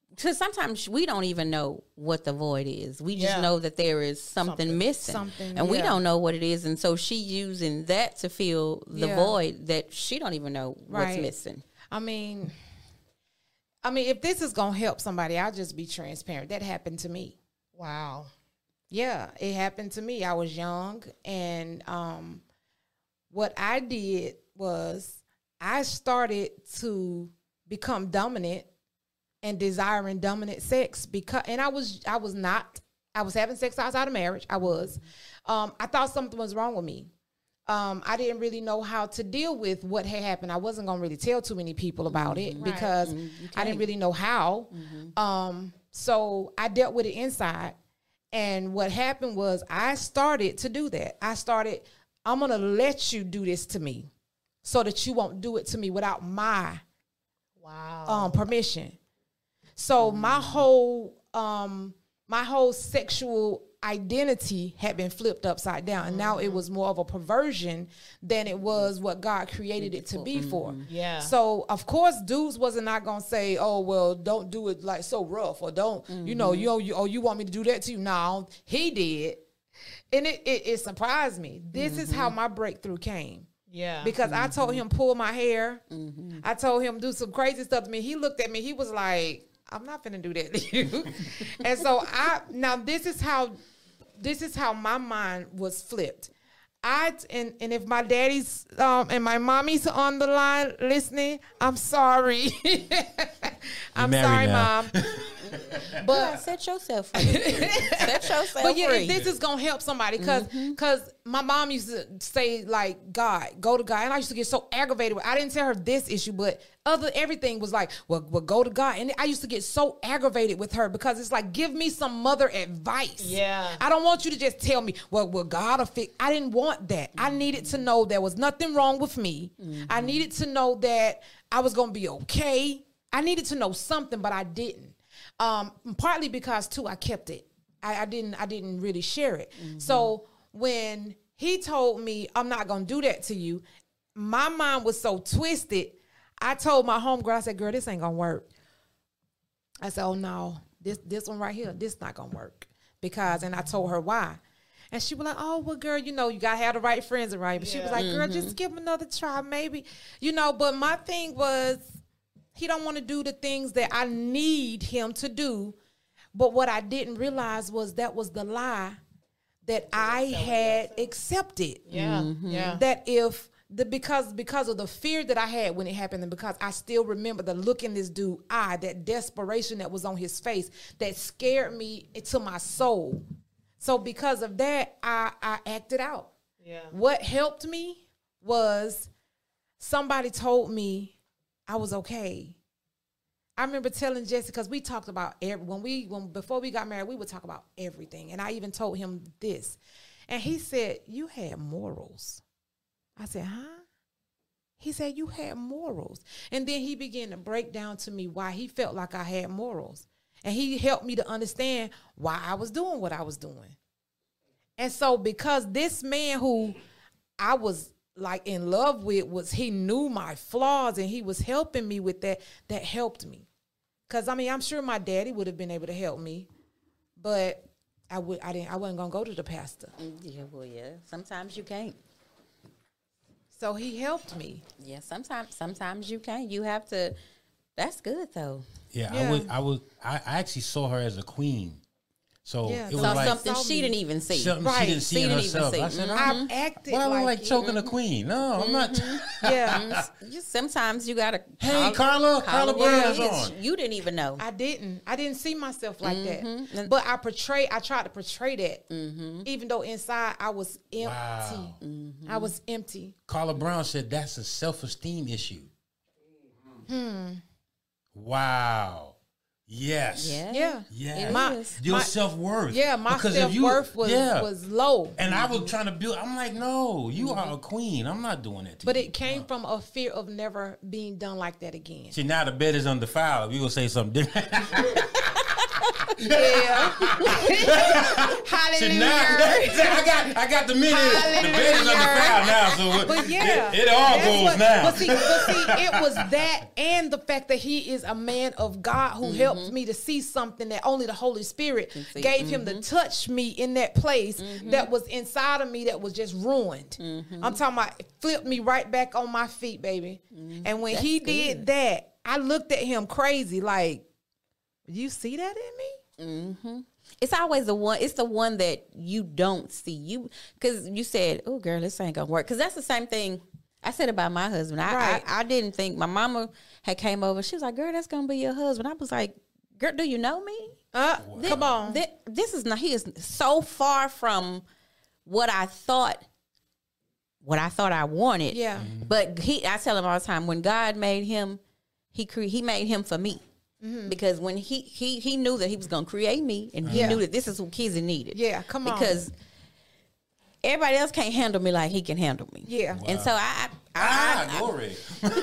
because sometimes we don't even know what the void is. We just Yeah. know that there is something, Something. missing, Something, and we yeah. don't know what it is. And so she using that to fill the Yeah. void that she don't even know what's Right. missing. I mean, I mean, if this is gonna help somebody, I'll just be transparent. That happened to me. Wow. Yeah, it happened to me. I was young, and um, what I did was I started to become dominant and desiring dominant sex because, and I was, I was not, I was having sex outside of marriage. I was. Um, I thought something was wrong with me. Um, I didn't really know how to deal with what had happened. I wasn't gonna really tell too many people about it because I didn't really know how. Um, so I dealt with it inside. And what happened was I started to do that. I started, I'm going to let you do this to me so that you won't do it to me without my Wow. um, permission. So my whole um, my whole sexual identity had been flipped upside down. And now it was more of a perversion than it was what God created it to be for. Yeah. So of course, dudes wasn't not gonna say, "Oh well, don't do it like so rough," or "Don't you know you, you oh you want me to do that to you?" No, he did, and it it, it surprised me. This is how my breakthrough came. Yeah. Because I told him pull my hair. I told him do some crazy stuff to me. He looked at me. He was like, "I'm not finna do that to you." And so I now this is how this is how my mind was flipped. I and and if my daddy's um and my mommy's on the line listening, I'm sorry. I'm married sorry, now. mom. But But set yourself free. Set yourself but yeah, free. if this is gonna help somebody, because because my mom used to say like God, go to God, and I used to get so aggravated. With, I didn't tell her this issue, but other everything was like, well, well, go to God, and I used to get so aggravated with her because it's like, give me some mother advice. Yeah. I don't want you to just tell me, well, well, God will fix. I didn't want that. I needed to know there was nothing wrong with me. I needed to know that I was gonna be okay. I needed to know something, but I didn't. Um, partly because too, I kept it. I, I didn't. I didn't really share it. So when he told me, "I'm not gonna do that to you," my mind was so twisted. I told my homegirl, I said, "Girl, this ain't gonna work." I said, "Oh no, this this one right here, this not gonna work." Because, and I told her why. And she was like, "Oh, well, girl, you know, you gotta have the right friends around you." But she was like, "Girl, just give him another try, maybe." You know, but my thing was, he don't want to do the things that I need him to do. But what I didn't realize was that was the lie that I had accepted. Yeah. Yeah. That if the because because of the fear that I had when it happened, and because I still remember the look in this dude's eye, that desperation that was on his face, that scared me to my soul. So because of that, I, I acted out. Yeah. What helped me was somebody told me I was okay. I remember telling Jesse, because we talked about every, when we when before we got married, we would talk about everything, and I even told him this, and he said, "You had morals." I said, "Huh?" He said, "You had morals," and then he began to break down to me why he felt like I had morals, and he helped me to understand why I was doing what I was doing. And so, because this man who I was like in love with was, he knew my flaws, and he was helping me with that. That helped me. Cause I mean, I'm sure my daddy would have been able to help me, but I would, I didn't, I wasn't gonna go to the pastor. Yeah, well, yeah. Sometimes you can't. So he helped me. Yeah, sometimes sometimes you can't. You have to. That's good though. Yeah, Yeah. I was, I was, I I actually saw her as a queen. So Yeah, it was So like something saw she me. didn't even see. something Right. she didn't see She in didn't even herself. see. I said, Mhm. I'm, I've acted why am I like, like it. choking a queen? No, I'm not. Yeah, Just sometimes you gotta. Hey, call- Carla, call Carla it what Brown it is is. on. You didn't even know. I didn't. I didn't see myself like Mhm. that. But I portray. I tried to portray that, even though inside I was empty. Wow. I was empty. Carla Brown said that's a self-esteem issue. Hmm. Wow. Yes. Yeah. Yeah, Yeah. It My- is. Your My- self-worth. yeah. My Because if self you- worth was yeah. was low. And I was trying to build. I'm like, no, you are a queen. I'm not doing that to But you. it came from a fear of never being done like that again. See, now the bed is undefiled. We gonna say something different. Yeah. See, now, Hallelujah. I got I got the minute. The bed is undefiled now, so But yeah, it, it all that's goes what- now. But see, but see, it was that and the fact that he is a man of God who helped me to see something that only the Holy Spirit see. gave him to touch me in that place that was inside of me that was just ruined. I'm talking about it flipped me right back on my feet, baby. And when he did that, I looked at him crazy, like, you see that in me? Mm-hmm. It's always the one. It's the one that you don't see. You because you said, "Oh, girl, this ain't gonna work." Because that's the same thing I said about my husband. I, Right. I I didn't think my mama had came over. She was like, "Girl, that's gonna be your husband." I was like, "Girl, do you know me?" Uh, Thi- come on. thi- this is not. He is so far from what I thought. What I thought I wanted. Yeah. Mm-hmm. But he, I tell him all the time, when God made him, he cre- he made him for me. Because when he he he knew that he was going to create me, and he Yeah. knew that this is who Kizzy needed. Yeah, come on. Because everybody else can't handle me like he can handle me. Yeah. And so I, I, Ah, I, glory. I Look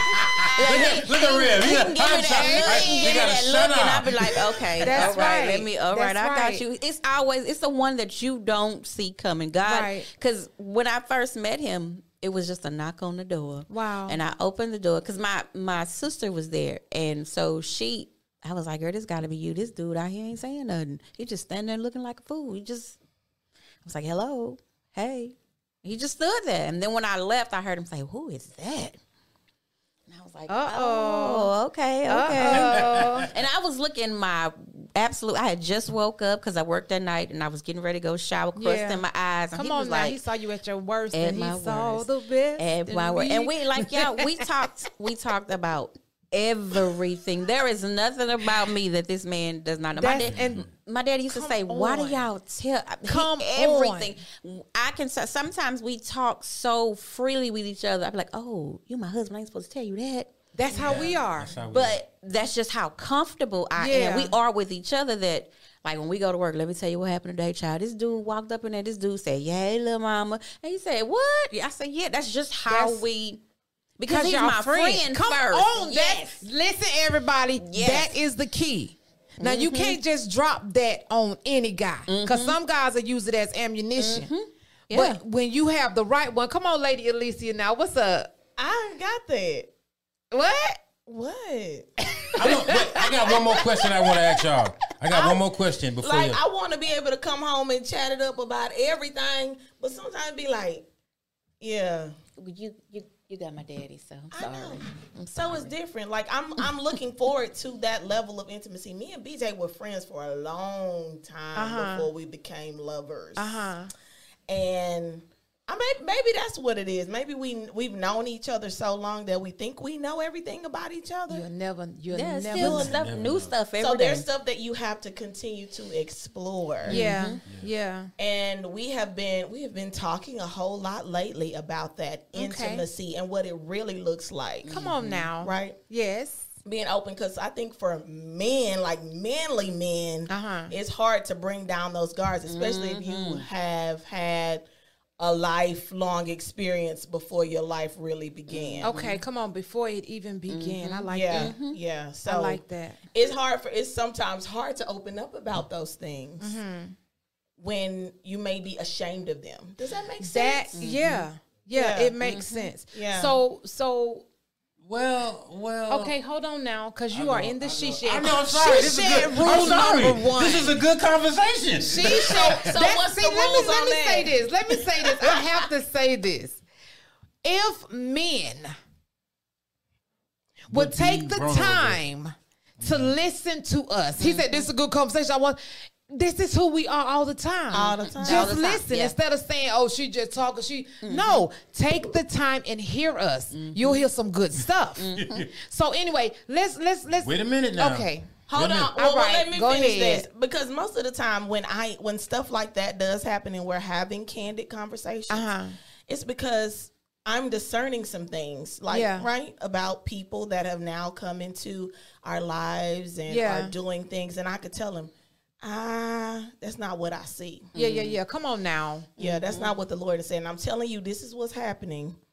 at look at Rev. he He can give me that look, he You can give me gotta that shut look, and I'll up. be like, okay, That's all right, right. let me, all right, That's I right. got you. It's always, it's the one that you don't see coming. God, Right. because when I first met him, it was just a knock on the door. Wow. And I opened the door because my my sister was there, and so she. I was like, girl, this got to be you. This dude out here ain't saying nothing. He just standing there looking like a fool. He just, I was like, hello, hey. He just stood there. And then when I left, I heard him say, who is that? And I was like, Uh-oh. oh, okay, okay. Uh-oh. And I was looking my absolute, I had just woke up because I worked that night and I was getting ready to go shower, crusting Yeah. my eyes. And Come he on was now. like, he saw you at your worst, at and he my saw worst. the best. at in my word. me. And we like, yeah, we talked, we talked about everything. There is nothing about me that this man does not know. My, That's- dad, and my daddy used to come say, why do on. y'all tell he- Come everything? I can say, sometimes we talk so freely with each other. I'd be like, oh, you my husband, I ain't supposed to tell you that. That's how we are. That's how we- But that's just how comfortable I Yeah. am. We are with each other that, like, when we go to work, let me tell you what happened today, child. This dude walked up in there. This dude said, yeah, hey, little mama. And he said, what? I said, yeah, that's just how That's- we, because he's y'all my friend, Come first. on, Yes. that, listen, everybody. Yes. That is the key. Now you can't just drop that on any guy because some guys will use it as ammunition. Yeah. But when you have the right one, come on, Lady Alicia. Now, what's up? I ain't got that. What? What? I, don't, but I got one more question I want to ask y'all. I got one more question before Like, you. I want to be able to come home and chat it up about everything, but sometimes be like, yeah. You, you, you got my daddy, so I'm I sorry. know. I'm So sorry. it's different. Like I'm, I'm looking forward to that level of intimacy. Me and B J were friends for a long time Uh-huh. before we became lovers. Uh huh. And I mean, maybe that's what it is. Maybe we we've known each other so long that we think we know everything about each other. You'll never. You'll There's never. still know. stuff, Never new know. stuff every day. So there's stuff that you have to continue to explore. Yeah. Yeah. And we have been we have been talking a whole lot lately about that Okay. intimacy and what it really looks like. Come on now. Right? Yes. Being open, because I think for men, like manly men, Uh-huh. it's hard to bring down those guards, especially if you have had a lifelong experience before your life really began. Okay. Come on. Before it even began, I like Yeah, that. yeah. So I like that. it's hard for it's sometimes hard to open up about those things Mm-hmm. when you may be ashamed of them. Does that make That. sense? Yeah. Yeah. Yeah. It makes sense. Yeah. So. So. well, well. Okay. Hold on now, because you I are know, in the I she know. shed. I know. I'm sorry. She This is shed good. rule I'm sorry. number one. This is a good conversation. She said, so that- what's see, the let me, rules let on me that? say this. Let me say this. I have to say this. If men would Would take be the vulnerable. time to listen to us, he said, this is a good conversation. I want. This is who we are all the time. All the time. Just All the time, listen yeah. instead of saying, "Oh, she just talking." She no, take the time and hear us. You'll hear some good stuff. So anyway, let's let's let's. Wait a minute now. Okay. Hold Wait a on. minute. Well, All well, right, let me go finish ahead. this, because most of the time when I when stuff like that does happen and we're having candid conversations, Uh-huh. it's because I'm discerning some things, like Yeah. right about people that have now come into our lives and Yeah. are doing things, and I could tell them, ah, that's not what I see. Yeah, yeah, yeah. Come on now. Yeah, that's not what the Lord is saying. I'm telling you, this is what's happening.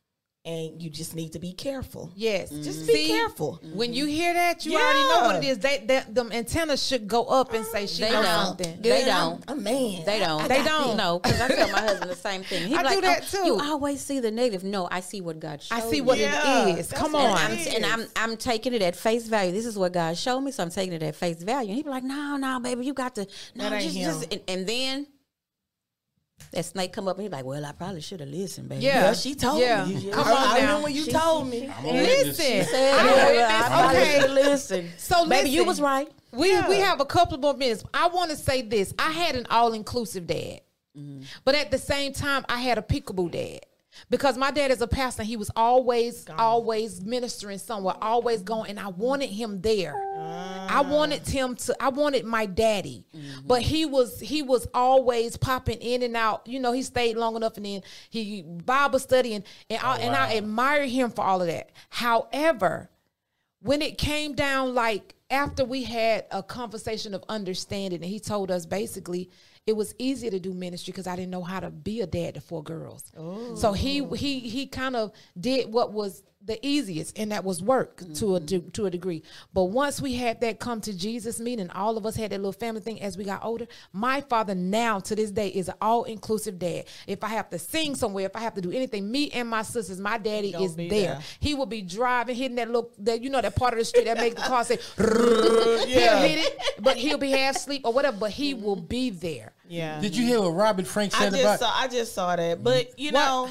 and you just need to be careful. Yes, Just be careful. When you hear that, you Yeah. already know what it is. They, they them antennas should go up and say she They knows don't. something. They Girl, don't. I'm a man. They don't. I They got don't. this. No, because I tell my husband the same thing. He's I like, do that "Oh, too. You always see the negative." No, I see what God showed I see me. what Yeah, it is. that's Come what on. And, I'm, it and is. I'm I'm taking it at face value. This is what God showed me, so I'm taking it at face value. And he be like, "No, no, baby, you got to no, That ain't just, him. just." And, and then that snake come up and he like, "Well, I probably should have listened, baby." Yeah. Yeah, she told Yeah. me. Come I, on I now. remember when you She- told me. I'm a witness. Listen, Said, I'm a "Yeah, witness. I probably Okay. should have listened." So Baby, you listen. was right. We Yeah. we have a couple more minutes. I want to say this. I had an all inclusive dad, but at the same time, I had a peekaboo dad. Because my dad is a pastor, he was always, always ministering somewhere, always going, and I wanted him there. I wanted him to. I wanted my daddy, but he was he was always popping in and out. You know, he stayed long enough, and then he Bible study, and and, I, and I admire him for all of that. However, when it came down, like after we had a conversation of understanding, and he told us basically it was easier to do ministry because I didn't know how to be a dad to four girls. So he he he kind of did what was the easiest, and that was work to a de- to a degree. But once we had that come to Jesus meeting, all of us had that little family thing as we got older. My father now to this day is an all inclusive dad. If I have to sing somewhere, if I have to do anything, me and my sisters, my daddy Gonna is be there. there. He will be driving, hitting that little that you know that part of the street that makes the car say. Yeah. He'll hit it, but he'll be half asleep or whatever. But he will be there. Yeah. Did you hear what Robert Frank I said just about? saw I just saw that. But you What? know,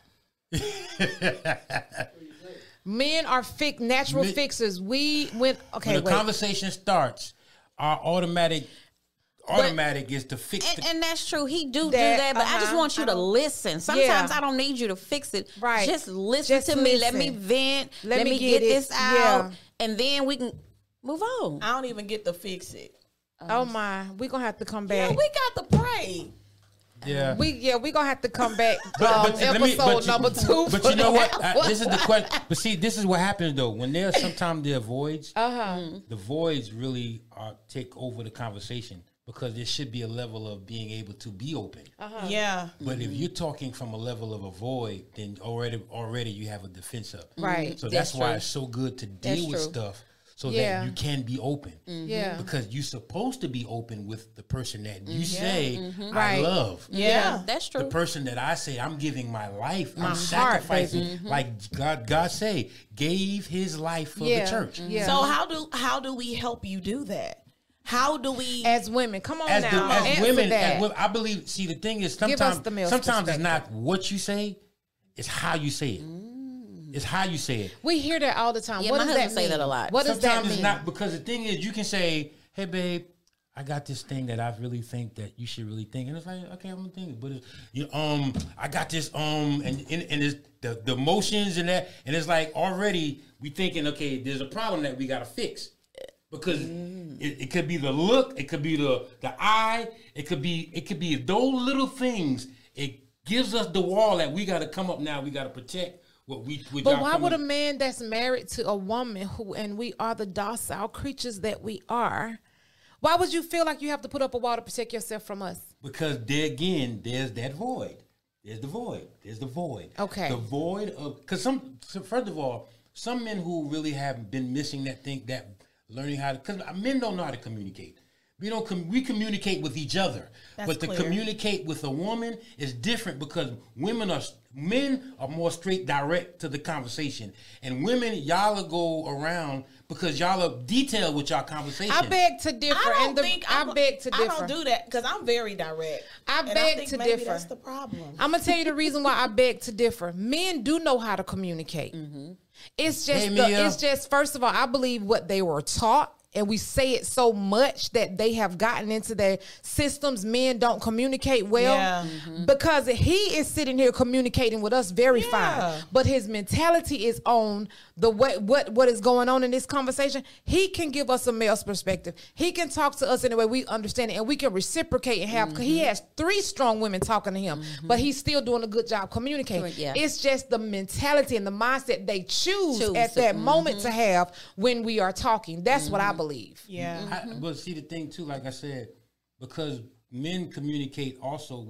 Men are fix natural Me- fixers. We went okay. when the wait. conversation starts, our automatic automatic is to fix And, the and that's true. He do do That, that, but I just uh-huh. want you to listen. Sometimes I don't need you to fix it. Right. Just listen Just to me. Let me listen. vent. Let Let, me me get get, it. this out, Yeah. and then we can move on. I don't even get to fix it. Oh my, we gonna have to come Yeah, back. we got to pray. yeah. We yeah, we gonna have to come back. But- um, but let episode me- but you- number two. But for you know what? that I, one. this is the question. But see, this is what happens though. When there's sometimes there are voids, Uh-huh. the voids really are, take over the conversation because there should be a level of being able to be open. Uh-huh. Yeah. But if you're talking from a level of a void, then already already you have a defense up. Right. So That's that's, why true. it's so good to That's deal with true. stuff so Yeah. that you can be open. Yeah. Because you're supposed to be open with the person that you say I Right. love. Yeah. That's The true. person that I say I'm giving my life, I'm heart, sacrificing, baby. like God, God say, gave His life for Yeah. the church. Yeah. So how do how do we help you do that? How do we As women, come on As, the, now, as answer women, that. as women, I believe. See, the thing is, Give us sometimes, the male's sometimes it's perspective. not what you say; it's how you say it. It's how you say it. we hear that all the time. Yeah, what my does that husband say mean? that a lot. What does that Sometimes mean? it's not because the thing is, you can say, "Hey, babe, I got this thing that I really think that you should really think," and it's like, "Okay, I'm gonna think it," but it's, you um, I got this um, and and, and it's the the emotions and that, and it's like already we thinking, okay, there's a problem that we gotta fix. Because it, it could be the look, it could be the the eye, it could be it could be those little things. It gives us the wall that we got to come up now. We got to protect what we. What But y'all why coming- would a man that's married to a woman who, and we are the docile creatures that we are, why would you feel like you have to put up a wall to protect yourself from us? Because there again, there's that void. There's the void. There's the void. Okay. The void of because some. So first of all, some men who really have been missing that thing that learning how to because men don't know how to communicate. We don't. Com- we communicate with each other, That's but to clear. communicate with a woman is different because women are men are more straight direct to the conversation, and women y'all go around because y'all are detailed with y'all conversation. I beg to differ. I don't and the, think I I'm- beg to differ. I don't do that because I'm very direct. I And beg think to maybe differ. That's the problem. I'm gonna tell you the reason why I beg to differ. Men do know how to communicate. It's just, Hey, the, Mia. it's just. First of all, I believe what they were taught, and we say it so much that they have gotten into their systems. Men don't communicate well Yeah. because he is sitting here communicating with us very Yeah. fine, but his mentality is on the way what what is going on in this conversation. He can give us a male's perspective. He can talk to us in a way we understand it, and we can reciprocate and have. He has three strong women talking to him, but he's still doing a good job communicating. Yeah. It's just the mentality and the mindset they choose, Choose at to- that moment to have when we are talking. That's what I believe. Yeah. I, but see the thing too, like I said, because men communicate also with the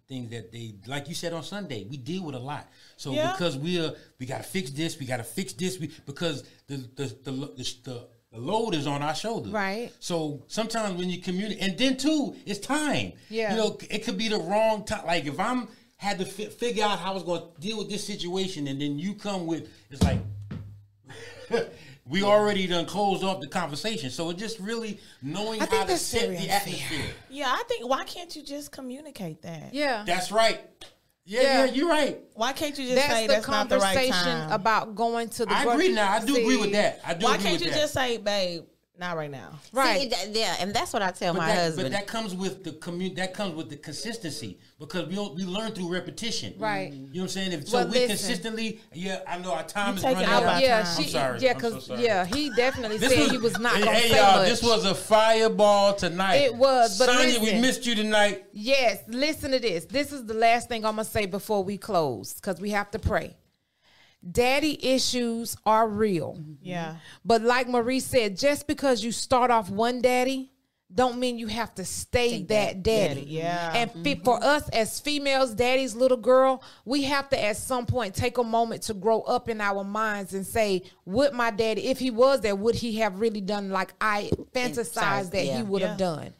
things that they, like you said on Sunday, we deal with a lot. So Yeah. because we are, we got to fix this, we got to fix this, we, because the the the, the, the the load is on our shoulders. Right. So sometimes when you communicate, and then too, it's time. Yeah. You know, it could be the wrong time. Like if I'm had to fi- figure out how I was going to deal with this situation, and then you come with, it's like, we already done closed off the conversation. So it's just really knowing I how think to that's set very the unfair. atmosphere. Yeah, I think, why can't you just communicate that? Yeah. That's right. Yeah, Yeah. yeah, you're right. Why can't you just That's say the that's not the right conversation time? about going to the I gro- agree now. I do agree with See, that. I do Why agree can't with you that. just say, babe, not right now? Right. See, that- yeah, and that's what I tell But my that, husband. but that comes with the commu- That comes with the consistency, because we don't, we learn through repetition. Right. You know what I'm saying? If, so Well, we listen. consistently. Yeah, I know our time You is take it running out out. by yeah, time. she, I'm sorry. yeah, I'm so because sorry. yeah, he definitely This said was- he was not hey, gonna hey, say y'all, much. this was a fireball tonight. It was, but Sonya, we listen. missed you tonight. Yes, listen to this. This is the last thing I'm gonna say before we close, because we have to pray. Daddy issues are real, Yeah. but like Marie said, just because you start off one daddy, don't mean you have to stay that daddy. Yeah. And fi- for us as females, daddy's little girl, we have to at some point take a moment to grow up in our minds and say, would my daddy, if he was there, would he have really done like I fantasized that yeah. he would have Yeah. done?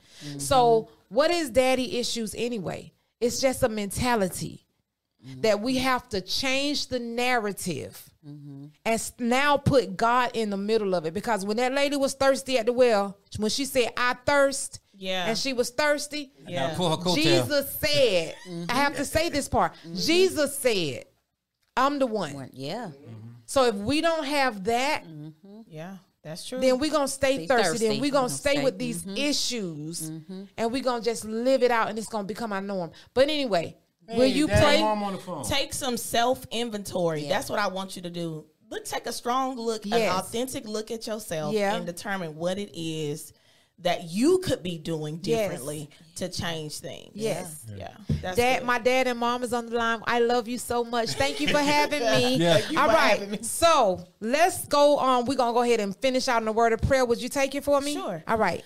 So what is daddy issues anyway? It's just a mentality that we have to change the narrative and s- now put God in the middle of it. Because when that lady was thirsty at the well, when she said, I thirst, Yeah. and she was thirsty, Yeah. Now pull her coattail. Jesus said, I have to say this part. Jesus said, I'm the one. yeah. So if we don't have that, Yeah. That's true. then we're going to stay Stay thirsty. thirsty. Then we're going Gonna to stay stay. with these issues and we're going to just live it out and it's going to become our norm. But anyway, will Hey, you Dad, pray? Mom on the phone. Take some self inventory. Yeah. That's what I want you to do. Look, take a strong look, an Yes. authentic look at yourself, Yeah. and determine what it is that you could be doing Yes. differently to change things. Yes. Yeah. That's Dad, good. my dad and mom is on the line. I love you so much. Thank you for having me. Yeah. Thank you All for right. having me. So let's go on. We're going to go ahead and finish out in the word of prayer. Would you take it for me? Sure. All right.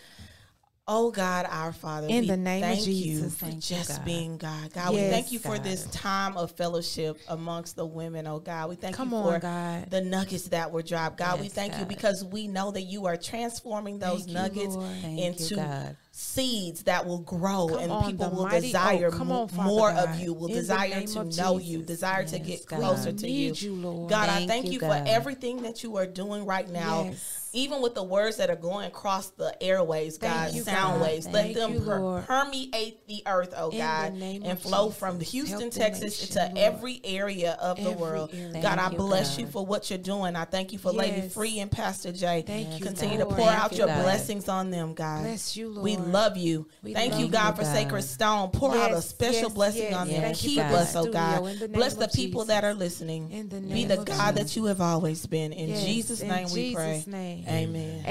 Oh God, our Father, In we the name of thank you Jesus. for Thank you, just God. being God. God, we Yes, thank you for God. this time of fellowship amongst the women. Oh God, we thank Come you on, for God. the nuggets that were dropped. God, we Yes, thank you God. because we know that you are transforming those Thank you, nuggets Lord. Thank you, into God. seeds that will grow Come and on, people the will mighty- desire oh, come mo- on, Father more God. of you, will In the desire name to of know Jesus. you, desire to Yes, get God. closer I to need you. you, Lord. God, I Thank thank you, you for God. everything that you are doing right now. Yes. Even with the words that are going across the airways, Thank God, you, sound God. waves, Thank let them you, per- Lord. permeate the earth, oh In God, the name and of flow Jesus. from Houston, Help the Texas nation, to Lord. every area of the Every world. area. God, I Thank you, bless God. you for what you're doing. I thank you for Lady Yes. Free and Pastor Jay. Thank you, Continue Lord. to pour Thank out you, your God. blessings on them, God. Bless you, We Lord. love you. We Thank love you, you, God, for God. Sacred Stone. Pour out a Yes, special yes, blessing yes. on them. Thank you, Keep God. us, oh Studio, God. in the name Bless the of people Jesus. that are listening. In the Be name the of God Jesus. that you have always been. In Yes, Jesus' in name we pray. Jesus' name. Amen.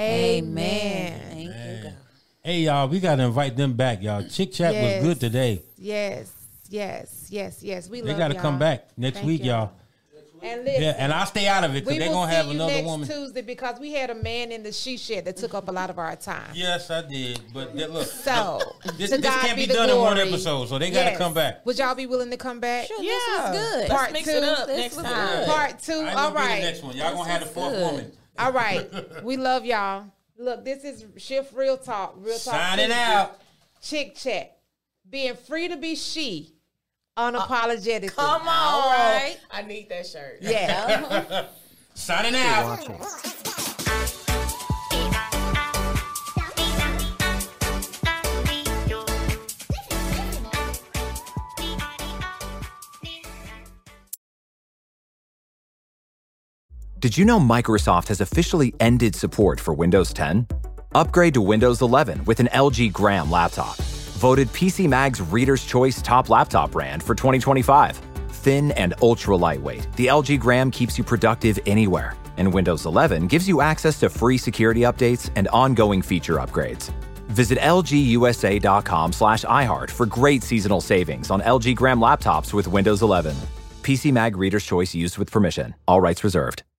Amen. Thank you, God. Hey, y'all, we got to invite them back, y'all. Chick Chat Yes. was good today. Yes, yes, yes, yes. We They love got to y'all. come back next Thank week, y'all. And listen, Yeah, and I'll stay out of it because we they're will going to see have you another next woman. Tuesday because we had a man in the she shed that took up a lot of our time. Yes, I did. But that, look, So, this, to this God can't be, the done in one glory. episode, so they got to Yes. come back. Would y'all be willing to come back? Sure, Yeah. this was good. Let's Part mix two. it up This next was time. good. Part two. I ain't All gonna be the right. next one. Y'all going to have the fourth good. woman. All right. We love y'all. Look, this is Shift Real Talk. Real Talk. Signing Tuesday. out. Chick Chat. Being free to be she. Unapologetically. Come on. All right. I need that shirt. Yeah. Signing out. Watching. Did you know Microsoft has officially ended support for Windows ten? Upgrade to Windows eleven with an L G Gram laptop. Voted P C Mag's Reader's Choice Top Laptop Brand for twenty twenty-five. Thin and ultra lightweight, the L G Gram keeps you productive anywhere. And Windows eleven gives you access to free security updates and ongoing feature upgrades. Visit lgusa.com slash iHeart for great seasonal savings on L G Gram laptops with Windows eleven. P C Mag Reader's Choice used with permission. All rights reserved.